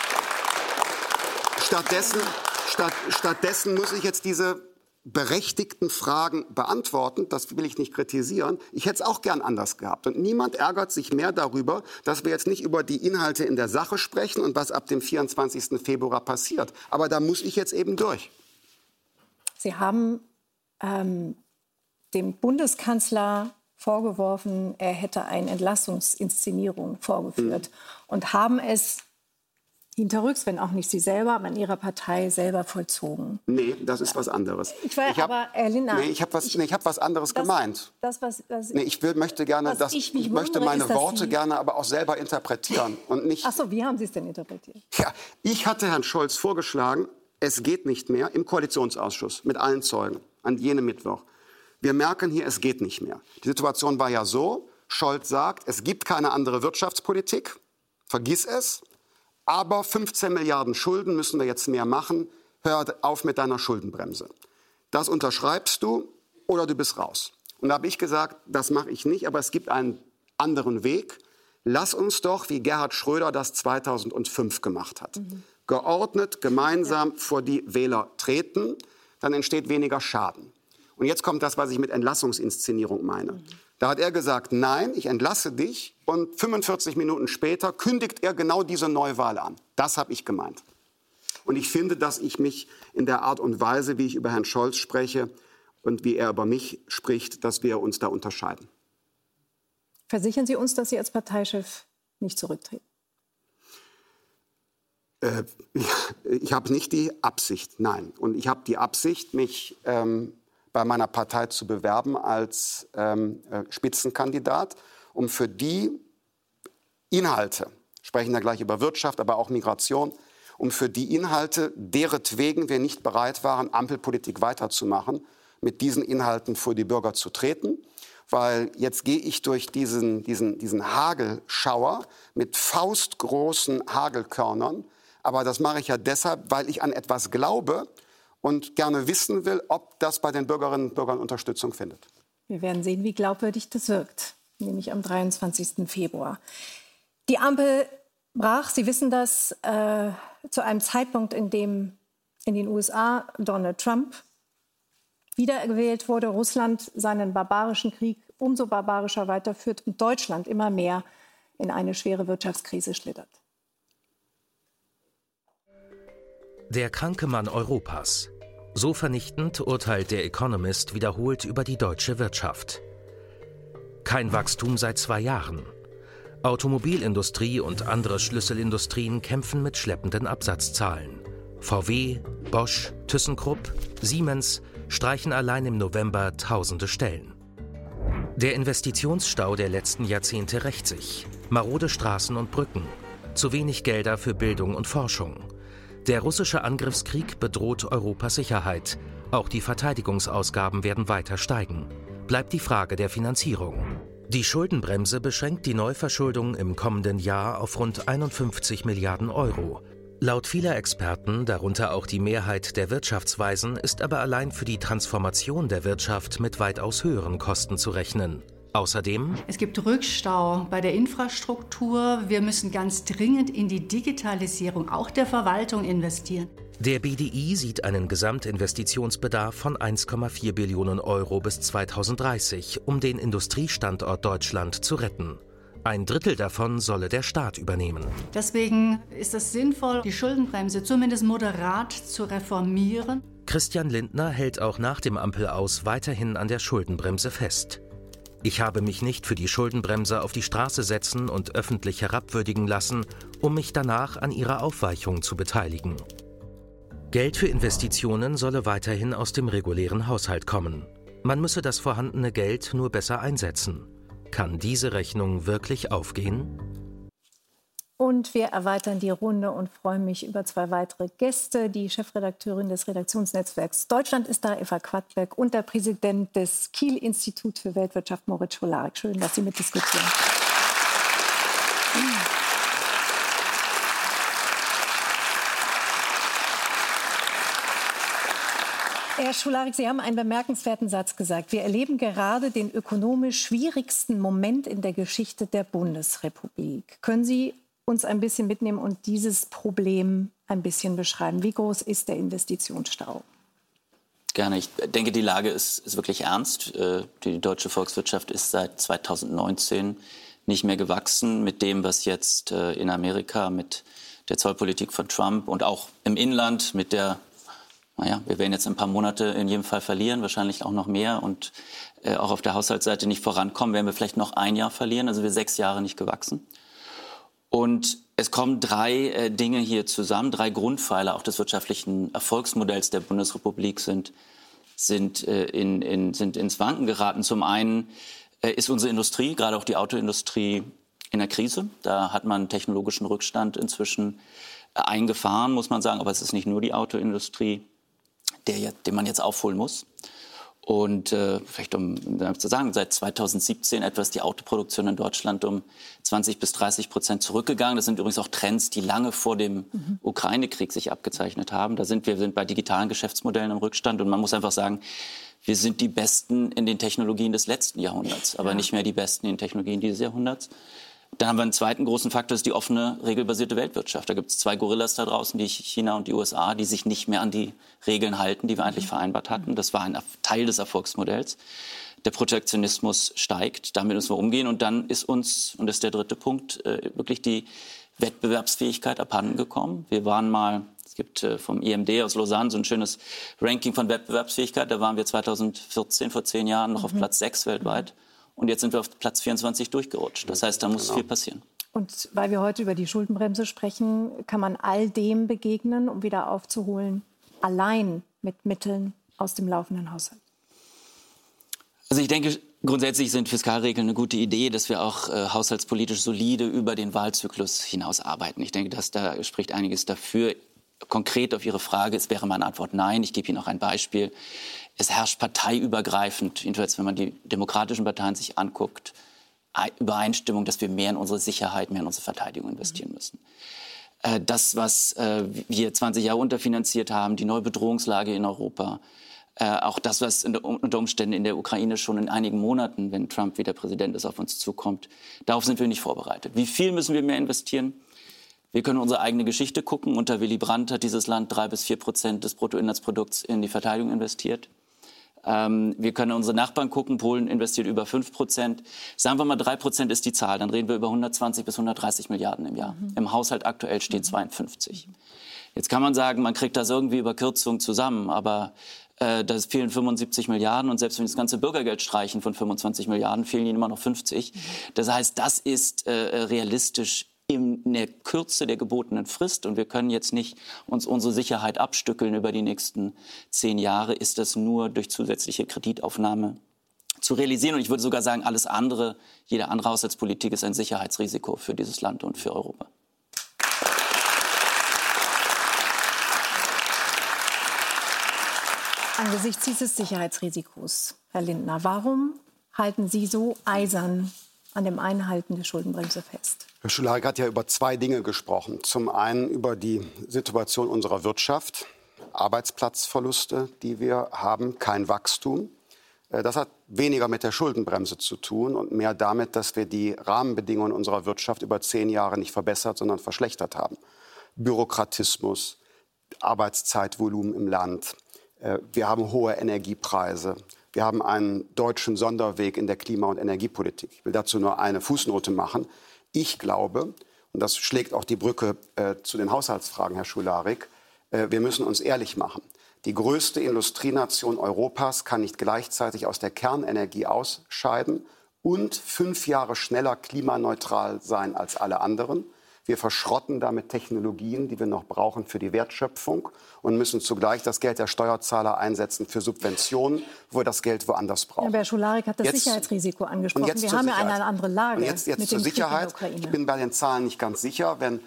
Stattdessen muss ich jetzt diese berechtigten Fragen beantworten. Das will ich nicht kritisieren. Ich hätte es auch gern anders gehabt. Und niemand ärgert sich mehr darüber, dass wir jetzt nicht über die Inhalte in der Sache sprechen und was ab dem 24. Februar passiert. Aber da muss ich jetzt eben durch. Sie haben dem Bundeskanzler vorgeworfen, er hätte eine Entlassungsinszenierung vorgeführt und haben es hinterrücks, wenn auch nicht Sie selber, aber in Ihrer Partei selber vollzogen. Nee, das ist was anderes. Ich habe was anderes gemeint. Ich möchte meine Worte gerne aber auch selber interpretieren. Und nicht. Ach so, wie haben Sie es denn interpretiert? Ja, ich hatte Herrn Scholz vorgeschlagen, es geht nicht mehr, im Koalitionsausschuss mit allen Zeugen, an jenem Mittwoch. Wir merken hier, es geht nicht mehr. Die Situation war ja so, Scholz sagt, es gibt keine andere Wirtschaftspolitik, vergiss es. Aber 15 Milliarden Schulden müssen wir jetzt mehr machen. Hör auf mit deiner Schuldenbremse. das unterschreibst du oder du bist raus. Und da habe ich gesagt, das mache ich nicht, aber es gibt einen anderen Weg. Lass uns doch, wie Gerhard Schröder das 2005 gemacht hat, geordnet gemeinsam vor die Wähler treten, dann entsteht weniger Schaden. Und jetzt kommt das, was ich mit Entlassungsinszenierung meine. Da hat er gesagt, nein, ich entlasse dich. Und 45 Minuten später kündigt er genau diese Neuwahl an. Das habe ich gemeint. Und ich finde, dass ich mich in der Art und Weise, wie ich über Herrn Scholz spreche und wie er über mich spricht, dass wir uns da unterscheiden. Versichern Sie uns, dass Sie als Parteichef nicht zurücktreten? Ich habe nicht die Absicht, nein. Und ich habe die Absicht, mich bei meiner Partei zu bewerben als Spitzenkandidat, um für die Inhalte, sprechen da gleich über Wirtschaft, aber auch Migration, um für die Inhalte, deretwegen wir nicht bereit waren, Ampelpolitik weiterzumachen, mit diesen Inhalten vor die Bürger zu treten. Weil jetzt gehe ich durch diesen Hagelschauer mit faustgroßen Hagelkörnern. Aber das mache ich ja deshalb, weil ich an etwas glaube und gerne wissen will, ob das bei den Bürgerinnen und Bürgern Unterstützung findet. Wir werden sehen, wie glaubwürdig das wirkt, nämlich am 23. Februar. Die Ampel brach, Sie wissen das, zu einem Zeitpunkt, in dem in den USA Donald Trump wiedergewählt wurde, Russland seinen barbarischen Krieg umso barbarischer weiterführt und Deutschland immer mehr in eine schwere Wirtschaftskrise schlittert. Der kranke Mann Europas. So vernichtend urteilt der Economist wiederholt über die deutsche Wirtschaft. Kein Wachstum seit 2 Jahren. Automobilindustrie und andere Schlüsselindustrien kämpfen mit schleppenden Absatzzahlen. VW, Bosch, ThyssenKrupp, Siemens streichen allein im November tausende Stellen. Der Investitionsstau der letzten Jahrzehnte rächt sich. Marode Straßen und Brücken. Zu wenig Gelder für Bildung und Forschung. Der russische Angriffskrieg bedroht Europas Sicherheit. Auch die Verteidigungsausgaben werden weiter steigen. Bleibt die Frage der Finanzierung. Die Schuldenbremse beschränkt die Neuverschuldung im kommenden Jahr auf rund 51 Milliarden Euro. Laut vieler Experten, darunter auch die Mehrheit der Wirtschaftsweisen, ist aber allein für die Transformation der Wirtschaft mit weitaus höheren Kosten zu rechnen. Außerdem: Es gibt Rückstau bei der Infrastruktur. Wir müssen ganz dringend in die Digitalisierung auch der Verwaltung investieren. Der BDI sieht einen Gesamtinvestitionsbedarf von 1,4 Billionen Euro bis 2030, um den Industriestandort Deutschland zu retten. 1/3 davon solle der Staat übernehmen. Deswegen ist es sinnvoll, die Schuldenbremse zumindest moderat zu reformieren. Christian Lindner hält auch nach dem Ampelaus weiterhin an der Schuldenbremse fest. Ich habe mich nicht für die Schuldenbremse auf die Straße setzen und öffentlich herabwürdigen lassen, um mich danach an ihrer Aufweichung zu beteiligen. Geld für Investitionen solle weiterhin aus dem regulären Haushalt kommen. Man müsse das vorhandene Geld nur besser einsetzen. Kann diese Rechnung wirklich aufgehen? Und wir erweitern die Runde und freuen mich über 2 weitere Gäste. Die Chefredakteurin des Redaktionsnetzwerks Deutschland ist da, Eva Quadbeck, und der Präsident des Kiel-Instituts für Weltwirtschaft, Moritz Scholarik. Schön, dass Sie mitdiskutieren. Herr Scholarik, Sie haben einen bemerkenswerten Satz gesagt. Wir erleben gerade den ökonomisch schwierigsten Moment in der Geschichte der Bundesrepublik. Können Sie uns ein bisschen mitnehmen und dieses Problem ein bisschen beschreiben? Wie groß ist der Investitionsstau? Gerne. Ich denke, die Lage ist wirklich ernst. Die deutsche Volkswirtschaft ist seit 2019 nicht mehr gewachsen mit dem, was jetzt in Amerika mit der Zollpolitik von Trump und auch im Inland mit der, wir werden jetzt ein paar Monate in jedem Fall verlieren, wahrscheinlich auch noch mehr, und auch auf der Haushaltsseite nicht vorankommen, werden wir vielleicht noch 1 Jahr verlieren. Also wir 6 Jahre nicht gewachsen. Und es kommen 3 Dinge hier zusammen, 3 Grundpfeiler auch des wirtschaftlichen Erfolgsmodells der Bundesrepublik sind ins Wanken geraten. Zum einen ist unsere Industrie, gerade auch die Autoindustrie, in der Krise. Da hat man technologischen Rückstand inzwischen eingefahren, muss man sagen. Aber es ist nicht nur die Autoindustrie, den man jetzt aufholen muss. Und vielleicht zu sagen, seit 2017 etwa ist die Autoproduktion in Deutschland um 20-30% zurückgegangen. Das sind übrigens auch Trends, die lange vor dem Ukraine-Krieg sich abgezeichnet haben. Wir sind bei digitalen Geschäftsmodellen im Rückstand. Und man muss einfach sagen, wir sind die Besten in den Technologien des letzten Jahrhunderts, aber nicht mehr die Besten in den Technologien dieses Jahrhunderts. Dann haben wir einen zweiten großen Faktor, das ist die offene, regelbasierte Weltwirtschaft. Da gibt es zwei Gorillas da draußen, China und die USA, die sich nicht mehr an die Regeln halten, die wir eigentlich vereinbart hatten. Das war ein Teil des Erfolgsmodells. Der Protektionismus steigt, damit müssen wir umgehen. Und dann ist uns, und das ist der dritte Punkt, wirklich die Wettbewerbsfähigkeit abhanden gekommen. Wir waren mal, es gibt vom IMD aus Lausanne so ein schönes Ranking von Wettbewerbsfähigkeit. Da waren wir 2014, vor 10 Jahren, noch auf Platz 6 weltweit. Und jetzt sind wir auf Platz 24 durchgerutscht. Das heißt, da muss viel passieren. Und weil wir heute über die Schuldenbremse sprechen, kann man all dem begegnen, um wieder aufzuholen, allein mit Mitteln aus dem laufenden Haushalt? Also ich denke, grundsätzlich sind Fiskalregeln eine gute Idee, dass wir auch haushaltspolitisch solide über den Wahlzyklus hinaus arbeiten. Ich denke, da spricht einiges dafür. Konkret auf Ihre Frage, es wäre meine Antwort nein. Ich gebe Ihnen auch ein Beispiel. Es herrscht parteiübergreifend, jedenfalls wenn man die demokratischen Parteien sich anguckt, Übereinstimmung, dass wir mehr in unsere Sicherheit, mehr in unsere Verteidigung investieren müssen. Das, was wir 20 Jahre unterfinanziert haben, die neue Bedrohungslage in Europa, auch das, was unter Umständen in der Ukraine schon in einigen Monaten, wenn Trump wieder Präsident ist, auf uns zukommt, darauf sind wir nicht vorbereitet. Wie viel müssen wir mehr investieren? Wir können unsere eigene Geschichte gucken. Unter Willy Brandt hat dieses Land 3-4% des Bruttoinlandsprodukts in die Verteidigung investiert. Wir können unsere Nachbarn gucken. Polen investiert über 5%. Sagen wir mal, 3% ist die Zahl. Dann reden wir über 120 bis 130 Milliarden im Jahr. Im Haushalt aktuell stehen 52. Jetzt kann man sagen, man kriegt das irgendwie über Kürzungen zusammen. Aber da fehlen 75 Milliarden. Und selbst wenn wir das ganze Bürgergeld streichen von 25 Milliarden, fehlen ihnen immer noch 50. Das heißt, das ist realistisch in der Kürze der gebotenen Frist, und wir können jetzt nicht uns unsere Sicherheit abstückeln über die nächsten 10 Jahre, ist das nur durch zusätzliche Kreditaufnahme zu realisieren. Und ich würde sogar sagen, alles andere, jede andere Haushaltspolitik ist ein Sicherheitsrisiko für dieses Land und für Europa. Angesichts dieses Sicherheitsrisikos, Herr Lindner, warum halten Sie so eisern an dem Einhalten der Schuldenbremse fest? Herr Schularik hat ja über 2 Dinge gesprochen. Zum einen über die Situation unserer Wirtschaft, Arbeitsplatzverluste, die wir haben, kein Wachstum. Das hat weniger mit der Schuldenbremse zu tun und mehr damit, dass wir die Rahmenbedingungen unserer Wirtschaft über 10 Jahre nicht verbessert, sondern verschlechtert haben. Bürokratismus, Arbeitszeitvolumen im Land. Wir haben hohe Energiepreise. Wir haben einen deutschen Sonderweg in der Klima- und Energiepolitik. Ich will dazu nur eine Fußnote machen. Ich glaube, und das schlägt auch die Brücke zu den Haushaltsfragen, Herr Schularik, wir müssen uns ehrlich machen. Die größte Industrienation Europas kann nicht gleichzeitig aus der Kernenergie ausscheiden und 5 Jahre schneller klimaneutral sein als alle anderen. Wir verschrotten damit Technologien, die wir noch brauchen für die Wertschöpfung, und müssen zugleich das Geld der Steuerzahler einsetzen für Subventionen, wo wir das Geld woanders brauchen. Ja, Herr Schularik hat das Sicherheitsrisiko angesprochen. Wir haben ja eine andere Lage. Und jetzt zur Sicherheit. Ich bin bei den Zahlen nicht ganz sicher. Wenn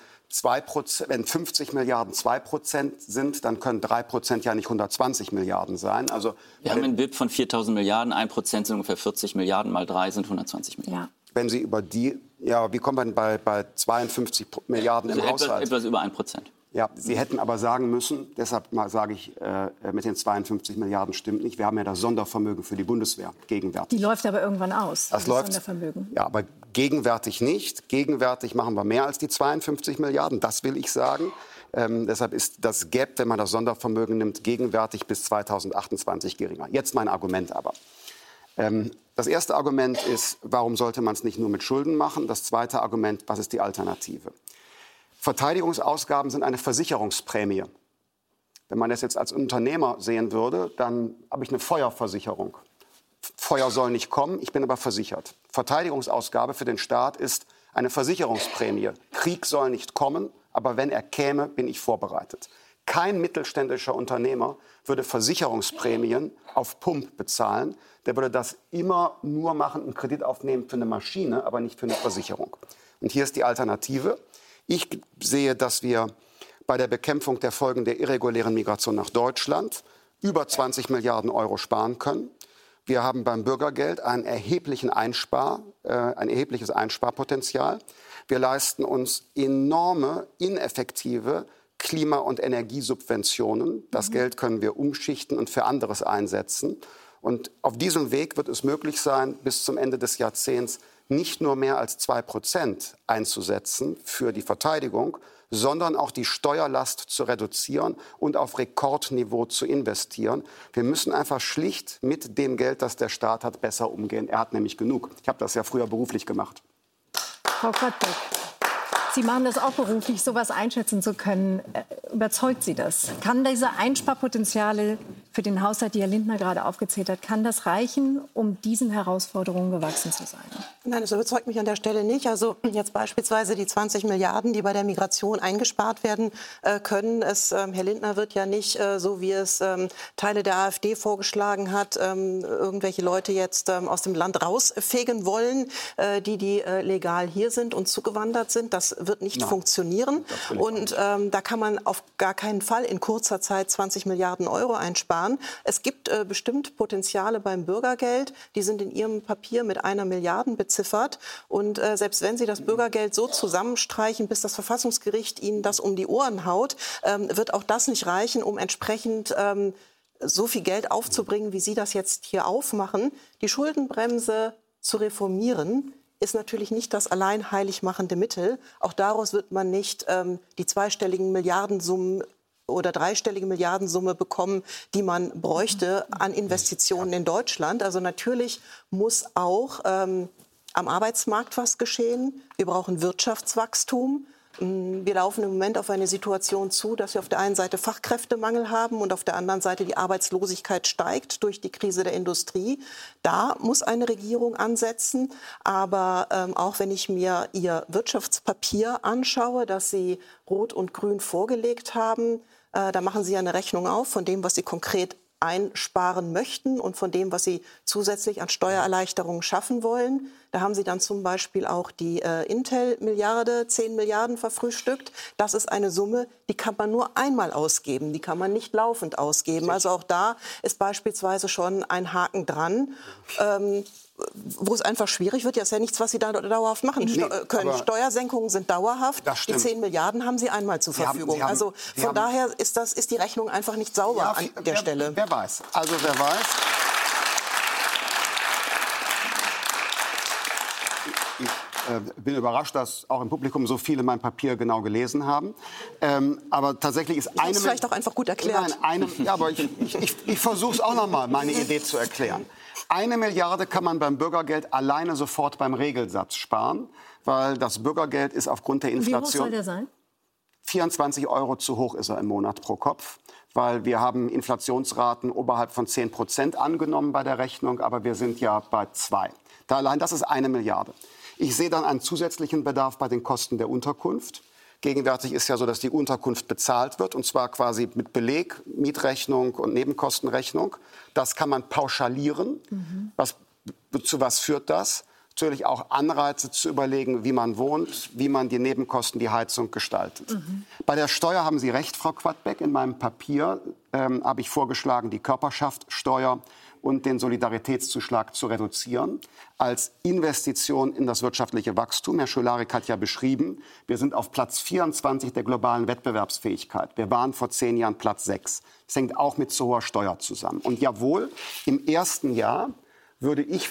50 Milliarden 2% sind, dann können 3% ja nicht 120 Milliarden sein. Also wir haben einen BIP von 4.000 Milliarden, 1% sind ungefähr 40 Milliarden, mal 3 sind 120 Milliarden. Ja. Wenn Sie über die, wie kommt man bei 52 Milliarden im Haushalt? Etwas über 1%. Ja, Sie hätten aber sagen müssen, deshalb sage ich, mit den 52 Milliarden stimmt nicht. Wir haben ja das Sondervermögen für die Bundeswehr gegenwärtig. Die läuft aber irgendwann aus, das läuft, Sondervermögen. Ja, aber gegenwärtig nicht. Gegenwärtig machen wir mehr als die 52 Milliarden, das will ich sagen. Deshalb ist das Gap, wenn man das Sondervermögen nimmt, gegenwärtig bis 2028 geringer. Jetzt mein Argument aber. Das erste Argument ist, warum sollte man es nicht nur mit Schulden machen? Das zweite Argument, was ist die Alternative? Verteidigungsausgaben sind eine Versicherungsprämie. Wenn man das jetzt als Unternehmer sehen würde, dann habe ich eine Feuerversicherung. Feuer soll nicht kommen, ich bin aber versichert. Verteidigungsausgabe für den Staat ist eine Versicherungsprämie. Krieg soll nicht kommen, aber wenn er käme, bin ich vorbereitet. Kein mittelständischer Unternehmer würde Versicherungsprämien auf Pump bezahlen. Der würde das immer nur machen, einen Kredit aufnehmen für eine Maschine, aber nicht für eine Versicherung. Und hier ist die Alternative. Ich sehe, dass wir bei der Bekämpfung der Folgen der irregulären Migration nach Deutschland über 20 Milliarden Euro sparen können. Wir haben beim Bürgergeld ein erhebliches Einsparpotenzial. Wir leisten uns enorme, ineffektive Klima- und Energiesubventionen. Das Geld können wir umschichten und für anderes einsetzen. Und auf diesem Weg wird es möglich sein, bis zum Ende des Jahrzehnts nicht nur mehr als 2% einzusetzen für die Verteidigung, sondern auch die Steuerlast zu reduzieren und auf Rekordniveau zu investieren. Wir müssen einfach schlicht mit dem Geld, das der Staat hat, besser umgehen. Er hat nämlich genug. Ich habe das ja früher beruflich gemacht. Frau Quadbeck, Sie machen das auch beruflich, sowas einschätzen zu können. Überzeugt Sie das? Kann diese Einsparpotenziale für den Haushalt, die Herr Lindner gerade aufgezählt hat, kann das reichen, um diesen Herausforderungen gewachsen zu sein? Nein, das überzeugt mich an der Stelle nicht. Also jetzt beispielsweise die 20 Milliarden, die bei der Migration eingespart werden können. Herr Lindner wird ja nicht, so wie es Teile der AfD vorgeschlagen hat, irgendwelche Leute jetzt aus dem Land rausfegen wollen, die legal hier sind und zugewandert sind. Das wird nicht funktionieren. Und da kann man auf gar keinen Fall in kurzer Zeit 20 Milliarden Euro einsparen. Es gibt bestimmt Potenziale beim Bürgergeld. Die sind in Ihrem Papier mit 1 Milliarde beziffert. Und selbst wenn Sie das Bürgergeld so zusammenstreichen, bis das Verfassungsgericht Ihnen das um die Ohren haut, wird auch das nicht reichen, um entsprechend so viel Geld aufzubringen, wie Sie das jetzt hier aufmachen. Die Schuldenbremse zu reformieren ist natürlich nicht das allein heilig machende Mittel. Auch daraus wird man nicht die zweistelligen Milliardensummen oder dreistellige Milliardensumme bekommen, die man bräuchte an Investitionen in Deutschland. Also natürlich muss auch am Arbeitsmarkt was geschehen. Wir brauchen Wirtschaftswachstum. Wir laufen im Moment auf eine Situation zu, dass wir auf der einen Seite Fachkräftemangel haben und auf der anderen Seite die Arbeitslosigkeit steigt durch die Krise der Industrie. Da muss eine Regierung ansetzen. Aber auch wenn ich mir Ihr Wirtschaftspapier anschaue, das Sie Rot und Grün vorgelegt haben, da machen Sie ja eine Rechnung auf von dem, was Sie konkret einsparen möchten und von dem, was Sie zusätzlich an Steuererleichterungen schaffen wollen. Da haben Sie dann zum Beispiel auch die Intel-Milliarde, 10 Milliarden verfrühstückt. Das ist eine Summe, die kann man nur einmal ausgeben, die kann man nicht laufend ausgeben. Also auch da ist beispielsweise schon ein Haken dran. Wo es einfach schwierig wird, ja, ist ja nichts, was Sie da dauerhaft machen können. Steuersenkungen sind dauerhaft. Die 10 Milliarden haben Sie einmal zur Verfügung. Also von daher ist die Rechnung einfach nicht sauber an der Stelle. Wer weiß. Also wer weiß. Ich bin überrascht, dass auch im Publikum so viele mein Papier genau gelesen haben. Aber tatsächlich ist eine... Das ist vielleicht auch einfach gut erklärt. Nein, aber ich versuche es auch noch mal, meine Idee zu erklären. 1 Milliarde kann man beim Bürgergeld alleine sofort beim Regelsatz sparen, weil das Bürgergeld ist aufgrund der Inflation... Wie hoch soll der sein? 24 € zu hoch ist er im Monat pro Kopf, weil wir haben Inflationsraten oberhalb von 10% angenommen bei der Rechnung, aber wir sind ja bei 2. Allein das ist 1 Milliarde. Ich sehe dann einen zusätzlichen Bedarf bei den Kosten der Unterkunft. Gegenwärtig ist ja so, dass die Unterkunft bezahlt wird, und zwar quasi mit Beleg, Mietrechnung und Nebenkostenrechnung. Das kann man pauschalieren. Zu was führt das? Natürlich auch Anreize zu überlegen, wie man wohnt, wie man die Nebenkosten, die Heizung gestaltet. Bei der Steuer haben Sie recht, Frau Quadbeck. In meinem Papier habe ich vorgeschlagen, die Körperschaftssteuer und den Solidaritätszuschlag zu reduzieren als Investition in das wirtschaftliche Wachstum. Herr Scholarik hat ja beschrieben, wir sind auf Platz 24 der globalen Wettbewerbsfähigkeit. Wir waren vor 10 Jahren Platz 6. Das hängt auch mit zu hoher Steuer zusammen. Und jawohl, im ersten Jahr würde ich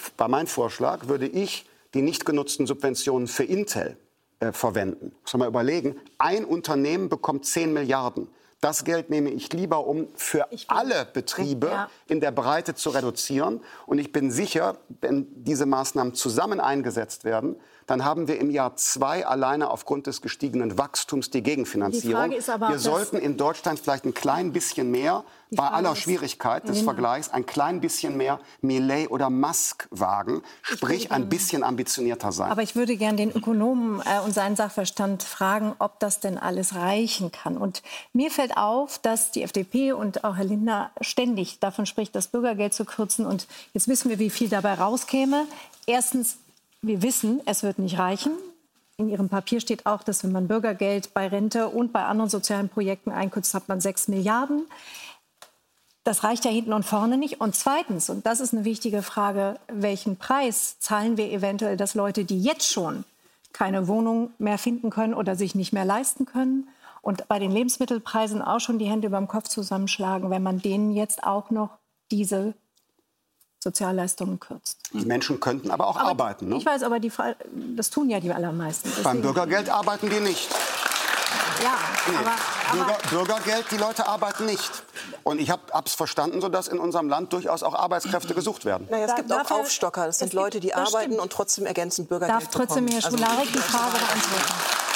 die nicht genutzten Subventionen für Intel verwenden. Muss man mal überlegen, ein Unternehmen bekommt 10 Milliarden. Das Geld nehme ich lieber, um für alle Betriebe in der Breite zu reduzieren. Und ich bin sicher, wenn diese Maßnahmen zusammen eingesetzt werden, dann haben wir im Jahr 2 alleine aufgrund des gestiegenen Wachstums die Gegenfinanzierung. Die Frage ist aber, wir sollten in Deutschland vielleicht ein klein bisschen mehr, bei aller Schwierigkeit des Vergleichs, ein klein bisschen mehr Millet oder Musk wagen, sprich ein bisschen ambitionierter sein. Aber ich würde gerne den Ökonomen und seinen Sachverstand fragen, ob das denn alles reichen kann. Und mir fällt auf, dass die FDP und auch Herr Lindner ständig davon spricht, das Bürgergeld zu kürzen. Und jetzt wissen wir, wie viel dabei rauskäme. Erstens, wir wissen, es wird nicht reichen. In Ihrem Papier steht auch, dass wenn man Bürgergeld bei Rente und bei anderen sozialen Projekten einkürzt, hat man 6 Milliarden. Das reicht ja hinten und vorne nicht. Und zweitens, und das ist eine wichtige Frage, welchen Preis zahlen wir eventuell, dass Leute, die jetzt schon keine Wohnung mehr finden können oder sich nicht mehr leisten können und bei den Lebensmittelpreisen auch schon die Hände über dem Kopf zusammenschlagen, wenn man denen jetzt auch noch diese Sozialleistungen kürzt. Die Menschen könnten aber auch arbeiten. Ne? Ich weiß, aber das tun ja die allermeisten. Beim Bürgergeld arbeiten die nicht. Ja, nee. Bürgergeld, die Leute arbeiten nicht. Und ich habe es verstanden, sodass in unserem Land durchaus auch Arbeitskräfte gesucht werden. Naja, es gibt auch Aufstocker. Das sind Leute, die arbeiten und trotzdem ergänzend Bürgergeld bekommen. Darf trotzdem Herr Schularek die Frage beantworten?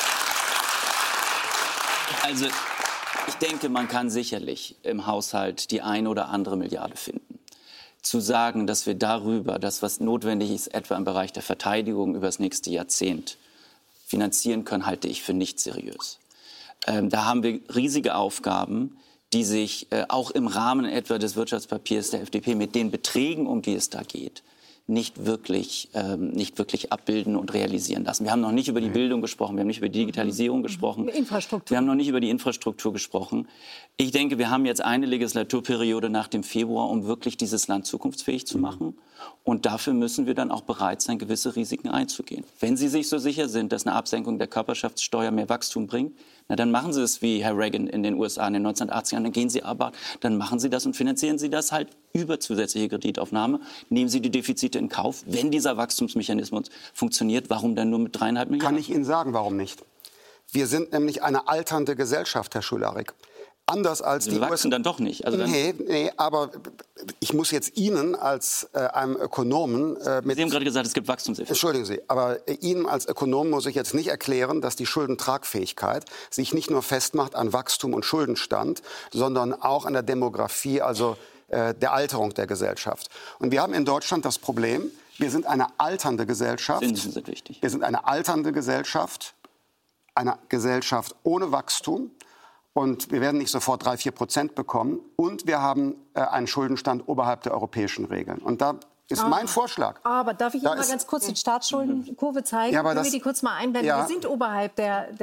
Also ich denke, man kann sicherlich im Haushalt die eine oder andere Milliarde finden. Zu sagen, dass wir darüber, das, was notwendig ist, etwa im Bereich der Verteidigung über das nächste Jahrzehnt finanzieren können, halte ich für nicht seriös. Da haben wir riesige Aufgaben, die sich auch im Rahmen etwa des Wirtschaftspapiers der FDP mit den Beträgen, um die es da geht, nicht wirklich abbilden und realisieren lassen. Wir haben noch nicht über die Bildung gesprochen, wir haben nicht über die Digitalisierung gesprochen. Wir haben noch nicht über die Infrastruktur gesprochen. Ich denke, wir haben jetzt eine Legislaturperiode nach dem Februar, um wirklich dieses Land zukunftsfähig zu machen. Und dafür müssen wir dann auch bereit sein, gewisse Risiken einzugehen. Wenn Sie sich so sicher sind, dass eine Absenkung der Körperschaftssteuer mehr Wachstum bringt, na, dann machen Sie es wie Herr Reagan in den USA in den 1980ern. Dann gehen Sie aber, dann machen Sie das und finanzieren Sie das halt über zusätzliche Kreditaufnahme. Nehmen Sie die Defizite in Kauf. Wenn dieser Wachstumsmechanismus funktioniert, warum dann nur mit 3,5 Milliarden? Kann ich Ihnen sagen, warum nicht? Wir sind nämlich eine alternde Gesellschaft, Herr Schularek. Anders als Sie wachsen dann doch nicht. Also dann nee, aber ich muss jetzt Ihnen als einem Ökonomen... Sie haben gerade gesagt, es gibt Wachstumseffekte. Entschuldigen Sie, aber Ihnen als Ökonom muss ich jetzt nicht erklären, dass die Schuldentragfähigkeit sich nicht nur festmacht an Wachstum und Schuldenstand, sondern auch an der Demografie, also der Alterung der Gesellschaft. Und wir haben in Deutschland das Problem, wir sind eine alternde Gesellschaft. Zinsen sind wichtig. Wir sind eine alternde Gesellschaft, eine Gesellschaft ohne Wachstum. Und wir werden nicht sofort 3-4% bekommen. Und wir haben einen Schuldenstand oberhalb der europäischen Regeln. Und da ist mein Vorschlag. Aber darf ich Ihnen mal ganz kurz die Staatsschuldenkurve zeigen? Ja, Können wir die kurz mal einblenden? Ja. Wir sind oberhalb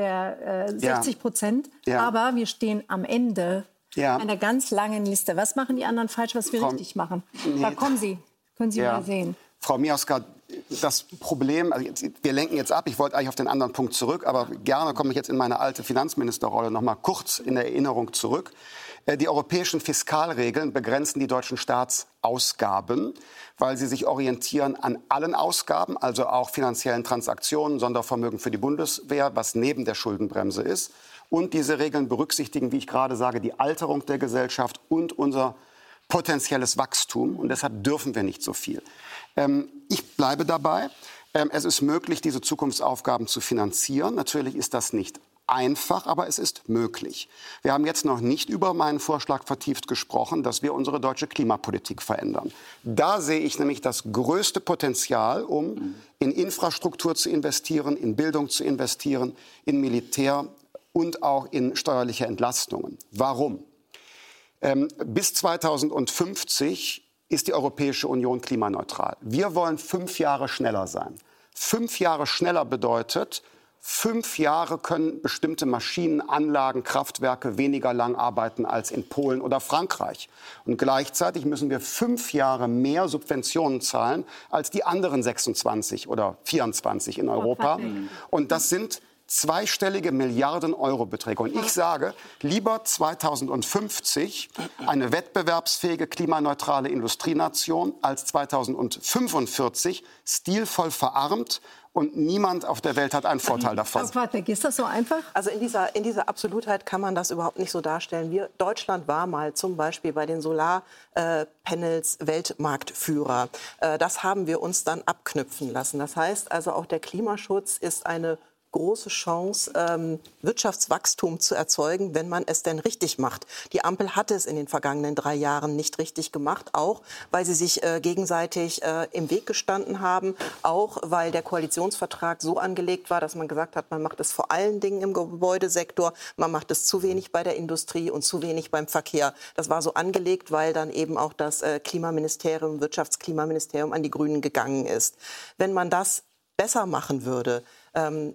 der 60%. Ja. Aber wir stehen am Ende einer ganz langen Liste. Was machen die anderen falsch, was wir richtig machen? Da kommen Sie. Können Sie mal sehen. Frau Miaska, das Problem, also wir lenken jetzt ab, ich wollte eigentlich auf den anderen Punkt zurück, aber gerne komme ich jetzt in meine alte Finanzministerrolle noch mal kurz in Erinnerung zurück. Die europäischen Fiskalregeln begrenzen die deutschen Staatsausgaben, weil sie sich orientieren an allen Ausgaben, also auch finanziellen Transaktionen, Sondervermögen für die Bundeswehr, was neben der Schuldenbremse ist. Und diese Regeln berücksichtigen, wie ich gerade sage, die Alterung der Gesellschaft und unser potenzielles Wachstum. Und deshalb dürfen wir nicht so viel. Ich bleibe dabei. Es ist möglich, diese Zukunftsaufgaben zu finanzieren. Natürlich ist das nicht einfach, aber es ist möglich. Wir haben jetzt noch nicht über meinen Vorschlag vertieft gesprochen, dass wir unsere deutsche Klimapolitik verändern. Da sehe ich nämlich das größte Potenzial, um in Infrastruktur zu investieren, in Bildung zu investieren, in Militär und auch in steuerliche Entlastungen. Warum? Bis 2050 ist die Europäische Union klimaneutral. Wir wollen 5 Jahre schneller sein. 5 Jahre schneller bedeutet, 5 Jahre können bestimmte Maschinen, Anlagen, Kraftwerke weniger lang arbeiten als in Polen oder Frankreich. Und gleichzeitig müssen wir 5 Jahre mehr Subventionen zahlen als die anderen 26 oder 24 in Europa. Und das sind zweistellige Milliarden-Euro-Beträge. Und ich sage, lieber 2050 eine wettbewerbsfähige, klimaneutrale Industrienation als 2045 stilvoll verarmt. Und niemand auf der Welt hat einen Vorteil davon. Ist das so einfach? Also in dieser Absolutheit kann man das überhaupt nicht so darstellen. Deutschland war mal zum Beispiel bei den Solarpanels Weltmarktführer. Das haben wir uns dann abknüpfen lassen. Das heißt also, auch der Klimaschutz ist eine große Chance, Wirtschaftswachstum zu erzeugen, wenn man es denn richtig macht. Die Ampel hat es in den vergangenen 3 Jahren nicht richtig gemacht, auch weil sie sich gegenseitig im Weg gestanden haben, auch weil der Koalitionsvertrag so angelegt war, dass man gesagt hat, man macht es vor allen Dingen im Gebäudesektor, man macht es zu wenig bei der Industrie und zu wenig beim Verkehr. Das war so angelegt, weil dann eben auch das Klimaministerium, Wirtschaftsklimaministerium an die Grünen gegangen ist. Wenn man das besser machen würde,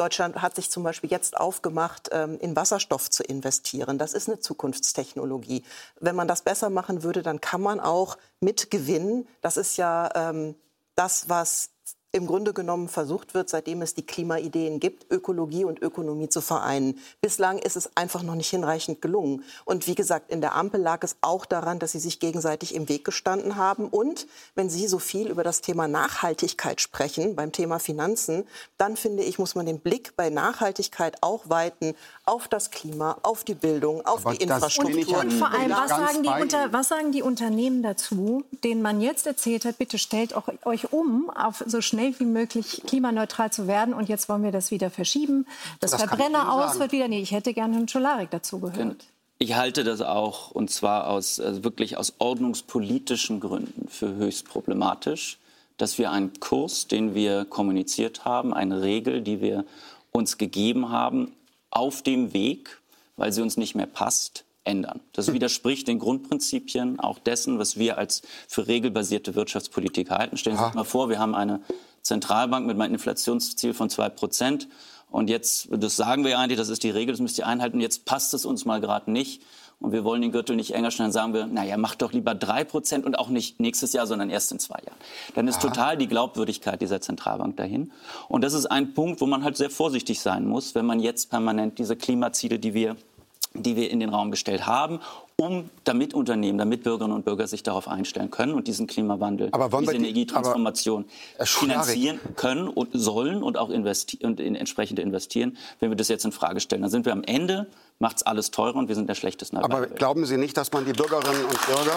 Deutschland hat sich zum Beispiel jetzt aufgemacht, in Wasserstoff zu investieren. Das ist eine Zukunftstechnologie. Wenn man das besser machen würde, dann kann man auch mit Gewinn, das ist ja das, was im Grunde genommen versucht wird, seitdem es die Klimaideen gibt, Ökologie und Ökonomie zu vereinen. Bislang ist es einfach noch nicht hinreichend gelungen. Und wie gesagt, in der Ampel lag es auch daran, dass sie sich gegenseitig im Weg gestanden haben. Und wenn Sie so viel über das Thema Nachhaltigkeit sprechen, beim Thema Finanzen, dann finde ich, muss man den Blick bei Nachhaltigkeit auch weiten auf das Klima, auf die Bildung, auf die Infrastruktur. Und vor allem, was sagen die Unternehmen dazu, denen man jetzt erzählt hat, bitte stellt euch um, auf so schnell wie möglich klimaneutral zu werden, und jetzt wollen wir das wieder verschieben. Das Verbrenner aus wird wieder. Nee, ich hätte gerne Herrn Czolarik dazu gehört. Ich halte das auch, und zwar wirklich aus ordnungspolitischen Gründen, für höchst problematisch, dass wir einen Kurs, den wir kommuniziert haben, eine Regel, die wir uns gegeben haben, auf dem Weg, weil sie uns nicht mehr passt, ändern. Das widerspricht den Grundprinzipien auch dessen, was wir als für regelbasierte Wirtschaftspolitik halten. Stellen Sie sich mal vor, wir haben eine Zentralbank mit einem Inflationsziel von 2%. Und jetzt, das sagen wir ja eigentlich, das ist die Regel, das müsst ihr einhalten. Jetzt passt es uns mal gerade nicht. Und wir wollen den Gürtel nicht enger schnallen, sagen wir, naja, macht doch lieber 3% und auch nicht nächstes Jahr, sondern erst in 2 Jahren. Dann ist total die Glaubwürdigkeit dieser Zentralbank dahin. Und das ist ein Punkt, wo man halt sehr vorsichtig sein muss, wenn man jetzt permanent diese Klimaziele, die wir in den Raum gestellt haben, damit Unternehmen, damit Bürgerinnen und Bürger sich darauf einstellen können und diesen Klimawandel, diese Energietransformation finanzieren können und sollen und auch entsprechend investieren. Wenn wir das jetzt in Frage stellen, dann sind wir am Ende, macht es alles teurer und wir sind der schlechtesten Arbeitgeber. Aber glauben Sie nicht, dass man die Bürgerinnen und Bürger...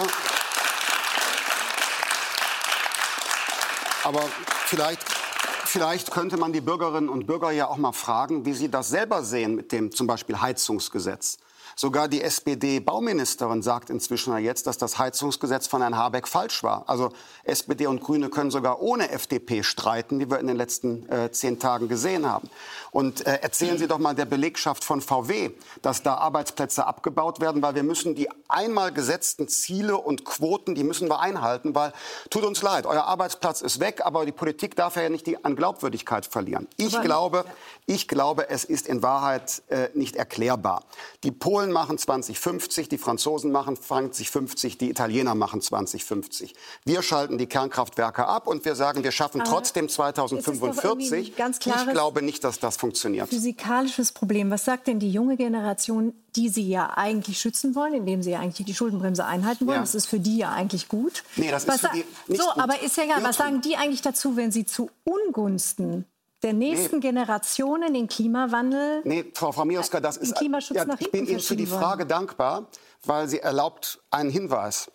Aber vielleicht könnte man die Bürgerinnen und Bürger ja auch mal fragen, wie sie das selber sehen mit dem zum Beispiel Heizungsgesetz. Sogar die SPD-Bauministerin sagt inzwischen ja jetzt, dass das Heizungsgesetz von Herrn Habeck falsch war. Also SPD und Grüne können sogar ohne FDP streiten, wie wir in den letzten 10 Tagen gesehen haben. Und erzählen Sie doch mal der Belegschaft von VW, dass da Arbeitsplätze abgebaut werden, weil wir müssen die einmal gesetzten Ziele und Quoten, die müssen wir einhalten, weil, tut uns leid, euer Arbeitsplatz ist weg, aber die Politik darf ja nicht an Glaubwürdigkeit verlieren. Ich glaube, es ist in Wahrheit nicht erklärbar. Die Polen machen 2050, die Franzosen machen 2050, die Italiener machen 2050. Wir schalten die Kernkraftwerke ab und wir sagen, wir schaffen trotzdem 2045. Ich glaube nicht, dass das funktioniert. Physikalisches Problem. Was sagt denn die junge Generation, die Sie ja eigentlich schützen wollen, indem Sie ja eigentlich die Schuldenbremse einhalten wollen? Ja. Das ist für die ja eigentlich gut. Nee, das ist für die nicht gut. Aber ist ja egal. Was sagen die eigentlich dazu, wenn sie zu Ungunsten der nächsten Generationen den Klimawandel, Frau Mioska, das ist Klimaschutz nach hinten ich bin Ihnen für die Frage dankbar, weil sie erlaubt einen Hinweis.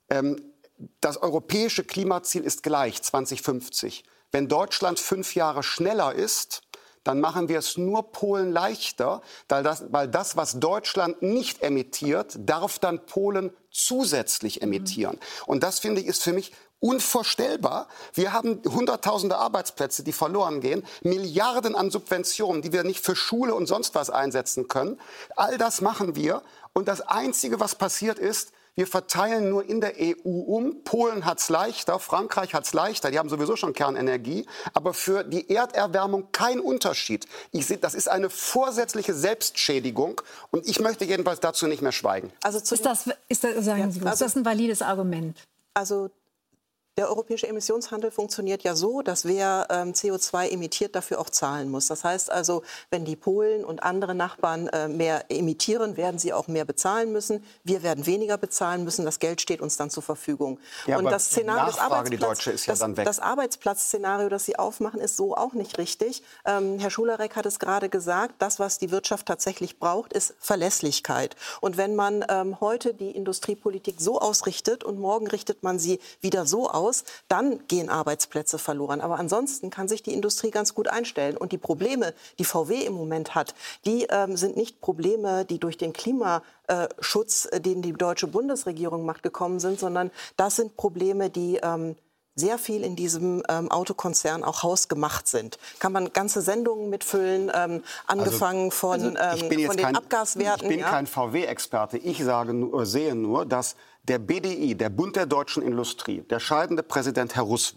Das europäische Klimaziel ist gleich 2050. Wenn Deutschland 5 Jahre schneller ist, dann machen wir es nur Polen leichter, weil das, was Deutschland nicht emittiert, darf dann Polen zusätzlich emittieren. Und das, finde ich, ist für mich unvorstellbar. Wir haben hunderttausende Arbeitsplätze, die verloren gehen, Milliarden an Subventionen, die wir nicht für Schule und sonst was einsetzen können. All das machen wir. Und das Einzige, was passiert ist, wir verteilen nur in der EU um. Polen hat es leichter, Frankreich hat es leichter, die haben sowieso schon Kernenergie. Aber für die Erderwärmung kein Unterschied. Ich sehe, das ist eine vorsätzliche Selbstschädigung und ich möchte jedenfalls dazu nicht mehr schweigen. Also ist das ein valides Argument? Also der europäische Emissionshandel funktioniert ja so, dass wer CO2 emittiert, dafür auch zahlen muss. Das heißt also, wenn die Polen und andere Nachbarn mehr emittieren, werden sie auch mehr bezahlen müssen. Wir werden weniger bezahlen müssen. Das Geld steht uns dann zur Verfügung. Ja, und das Szenario das Arbeitsplatzszenario, das Sie aufmachen, ist so auch nicht richtig. Herr Czolarik hat es gerade gesagt, das, was die Wirtschaft tatsächlich braucht, ist Verlässlichkeit. Und wenn man heute die Industriepolitik so ausrichtet und morgen richtet man sie wieder so aus, dann gehen Arbeitsplätze verloren. Aber ansonsten kann sich die Industrie ganz gut einstellen. Und die Probleme, die VW im Moment hat, die sind nicht Probleme, die durch den Klimaschutz, den die deutsche Bundesregierung macht, gekommen sind, sondern das sind Probleme, die sehr viel in diesem Autokonzern auch hausgemacht sind. Kann man ganze Sendungen mitfüllen, angefangen von den Abgaswerten. Ich bin kein VW-Experte. Ich sehe nur, dass der BDI, der Bund der deutschen Industrie, der scheidende Präsident Herr Russwurm,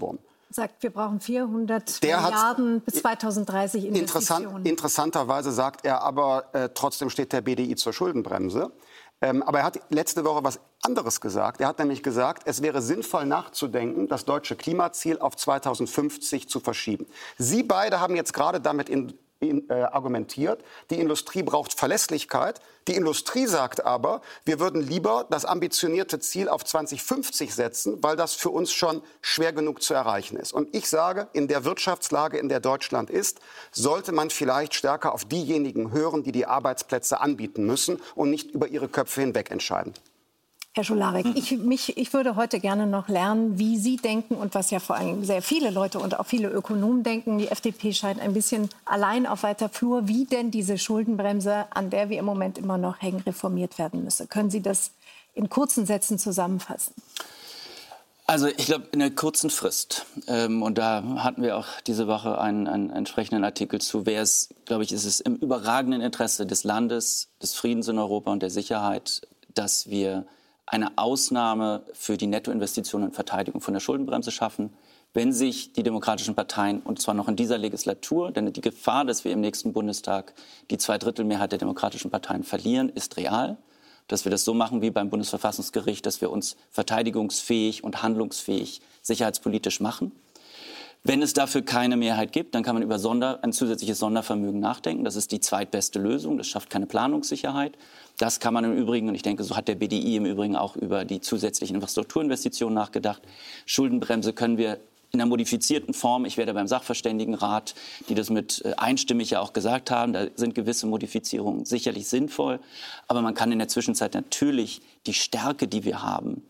Sagt, wir brauchen 400 Milliarden bis 2030 Investitionen. Interessanterweise sagt er aber, trotzdem steht der BDI zur Schuldenbremse. Aber er hat letzte Woche was anderes gesagt. Er hat nämlich gesagt, es wäre sinnvoll nachzudenken, das deutsche Klimaziel auf 2050 zu verschieben. Sie beide haben jetzt gerade damit argumentiert, die Industrie braucht Verlässlichkeit. Die Industrie sagt aber, wir würden lieber das ambitionierte Ziel auf 2050 setzen, weil das für uns schon schwer genug zu erreichen ist. Und ich sage, in der Wirtschaftslage, in der Deutschland ist, sollte man vielleicht stärker auf diejenigen hören, die die Arbeitsplätze anbieten müssen und nicht über ihre Köpfe hinweg entscheiden. Herr Schularek, ich würde heute gerne noch lernen, wie Sie denken und was ja vor allem sehr viele Leute und auch viele Ökonomen denken. Die FDP scheint ein bisschen allein auf weiter Flur, wie denn diese Schuldenbremse, an der wir im Moment immer noch hängen, reformiert werden müsse. Können Sie das in kurzen Sätzen zusammenfassen? Also ich glaube, in einer kurzen Frist, und da hatten wir auch diese Woche einen entsprechenden Artikel zu, ist es im überragenden Interesse des Landes, des Friedens in Europa und der Sicherheit, dass wir eine Ausnahme für die Nettoinvestitionen in Verteidigung von der Schuldenbremse schaffen, wenn sich die demokratischen Parteien, und zwar noch in dieser Legislatur, denn die Gefahr, dass wir im nächsten Bundestag die 2/3 der demokratischen Parteien verlieren, ist real. Dass wir das so machen wie beim Bundesverfassungsgericht, dass wir uns verteidigungsfähig und handlungsfähig sicherheitspolitisch machen. Wenn es dafür keine Mehrheit gibt, dann kann man über ein zusätzliches Sondervermögen nachdenken. Das ist die zweitbeste Lösung. Das schafft keine Planungssicherheit. Das kann man im Übrigen, und ich denke, so hat der BDI im Übrigen auch über die zusätzlichen Infrastrukturinvestitionen nachgedacht. Schuldenbremse können wir in einer modifizierten Form, ich werde beim Sachverständigenrat, die das mit einstimmig ja auch gesagt haben, da sind gewisse Modifizierungen sicherlich sinnvoll. Aber man kann in der Zwischenzeit natürlich die Stärke, die wir haben,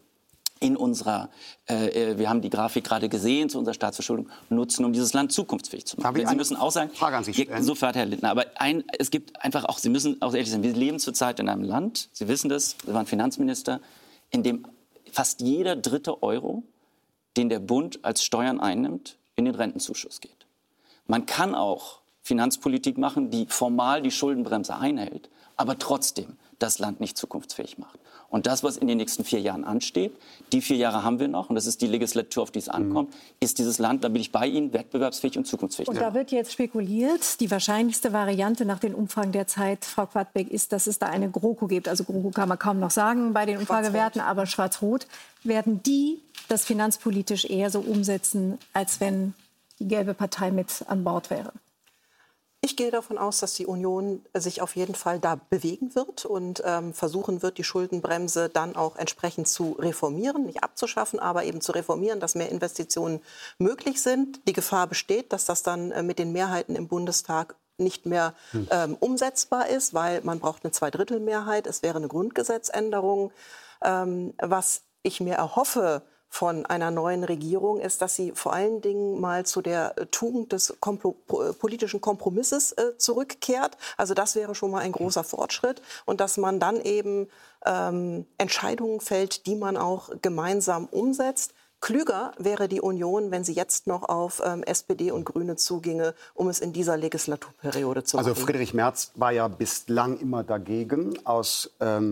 wir haben die Grafik gerade gesehen zu unserer Staatsverschuldung, nutzen, um dieses Land zukunftsfähig zu machen. Sie müssen auch sagen, Frage an Sie stellen. Sofort, Herr Lindner, aber es gibt einfach auch, Sie müssen auch ehrlich sein, wir leben zurzeit in einem Land, Sie wissen das, Sie waren Finanzminister, in dem fast jeder dritte Euro, den der Bund als Steuern einnimmt, in den Rentenzuschuss geht. Man kann auch Finanzpolitik machen, die formal die Schuldenbremse einhält, aber trotzdem das Land nicht zukunftsfähig macht. Und das, was in den nächsten 4 Jahren ansteht, die 4 Jahre haben wir noch, und das ist die Legislatur, auf die es ankommt, ist dieses Land, da bin ich bei Ihnen, wettbewerbsfähig und zukunftsfähig. Und da wird jetzt spekuliert, die wahrscheinlichste Variante nach den Umfragen der Zeit, Frau Quadbeck, ist, dass es da eine GroKo gibt. Also GroKo kann man kaum noch sagen bei den Umfragewerten, aber Schwarz-Rot. Werden die das finanzpolitisch eher so umsetzen, als wenn die gelbe Partei mit an Bord wäre? Ich gehe davon aus, dass die Union sich auf jeden Fall da bewegen wird und versuchen wird, die Schuldenbremse dann auch entsprechend zu reformieren, nicht abzuschaffen, aber eben zu reformieren, dass mehr Investitionen möglich sind. Die Gefahr besteht, dass das dann mit den Mehrheiten im Bundestag nicht mehr umsetzbar ist, weil man braucht eine 2/3-Mehrheit. Es wäre eine Grundgesetzänderung. Was ich mir erhoffe von einer neuen Regierung ist, dass sie vor allen Dingen mal zu der Tugend des politischen Kompromisses zurückkehrt. Also das wäre schon mal ein großer Fortschritt. Und dass man dann eben Entscheidungen fällt, die man auch gemeinsam umsetzt. Klüger wäre die Union, wenn sie jetzt noch auf SPD und Grüne zuginge, um es in dieser Legislaturperiode zu machen. Also Friedrich Merz war ja bislang immer dagegen, aus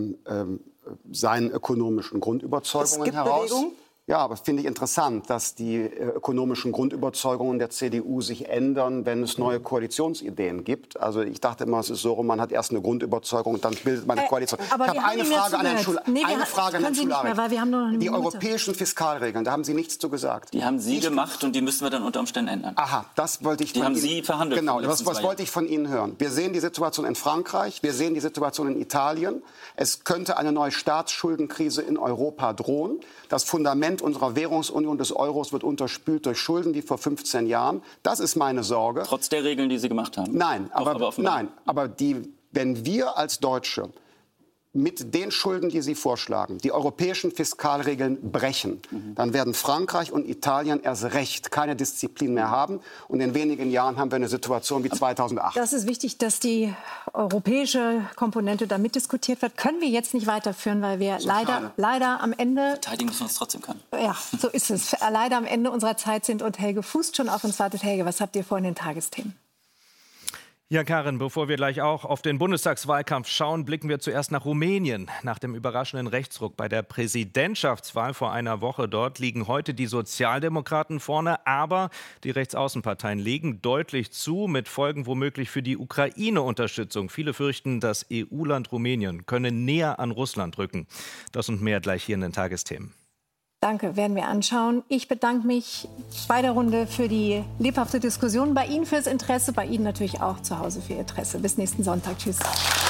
seinen ökonomischen Grundüberzeugungen heraus. Bewegung? Ja, aber finde ich interessant, dass die ökonomischen Grundüberzeugungen der CDU sich ändern, wenn es neue Koalitionsideen gibt. Also ich dachte immer, es ist so, man hat erst eine Grundüberzeugung und dann bildet man eine Koalition. Ich habe eine Frage an Herrn Schularek. Die europäischen Fiskalregeln, da haben Sie nichts zu gesagt. Die haben Sie gemacht und die müssen wir dann unter Umständen ändern. Aha, das wollte ich von Ihnen. Die haben Sie verhandelt. Genau, was wollte ich von Ihnen hören? Wir sehen die Situation in Frankreich, wir sehen die Situation in Italien. Es könnte eine neue Staatsschuldenkrise in Europa drohen. Das Fundament unserer Währungsunion des Euros wird unterspült durch Schulden wie vor 15 Jahren. Das ist meine Sorge. Trotz der Regeln, die Sie gemacht haben? Nein, wenn wir als Deutsche mit den Schulden, die Sie vorschlagen, die europäischen Fiskalregeln brechen, dann werden Frankreich und Italien erst recht keine Disziplin mehr haben. Und in wenigen Jahren haben wir eine Situation wie 2008. Das ist wichtig, dass die europäische Komponente da mitdiskutiert wird. Können wir jetzt nicht weiterführen, weil wir leider am Ende... Verteidigen müssen wir uns trotzdem können. Ja, so ist es. Leider am Ende unserer Zeit sind und Helge Fußt schon auf uns wartet. Helge, was habt ihr vor in den Tagesthemen? Ja, Karin, bevor wir gleich auch auf den Bundestagswahlkampf schauen, blicken wir zuerst nach Rumänien. Nach dem überraschenden Rechtsruck bei der Präsidentschaftswahl vor einer Woche dort liegen heute die Sozialdemokraten vorne, aber die Rechtsaußenparteien legen deutlich zu, mit Folgen womöglich für die Ukraine-Unterstützung. Viele fürchten, das EU-Land Rumänien könne näher an Russland rücken. Das und mehr gleich hier in den Tagesthemen. Danke, werden wir anschauen. Ich bedanke mich bei der Runde für die lebhafte Diskussion, bei Ihnen fürs Interesse, bei Ihnen natürlich auch zu Hause für Ihr Interesse. Bis nächsten Sonntag. Tschüss.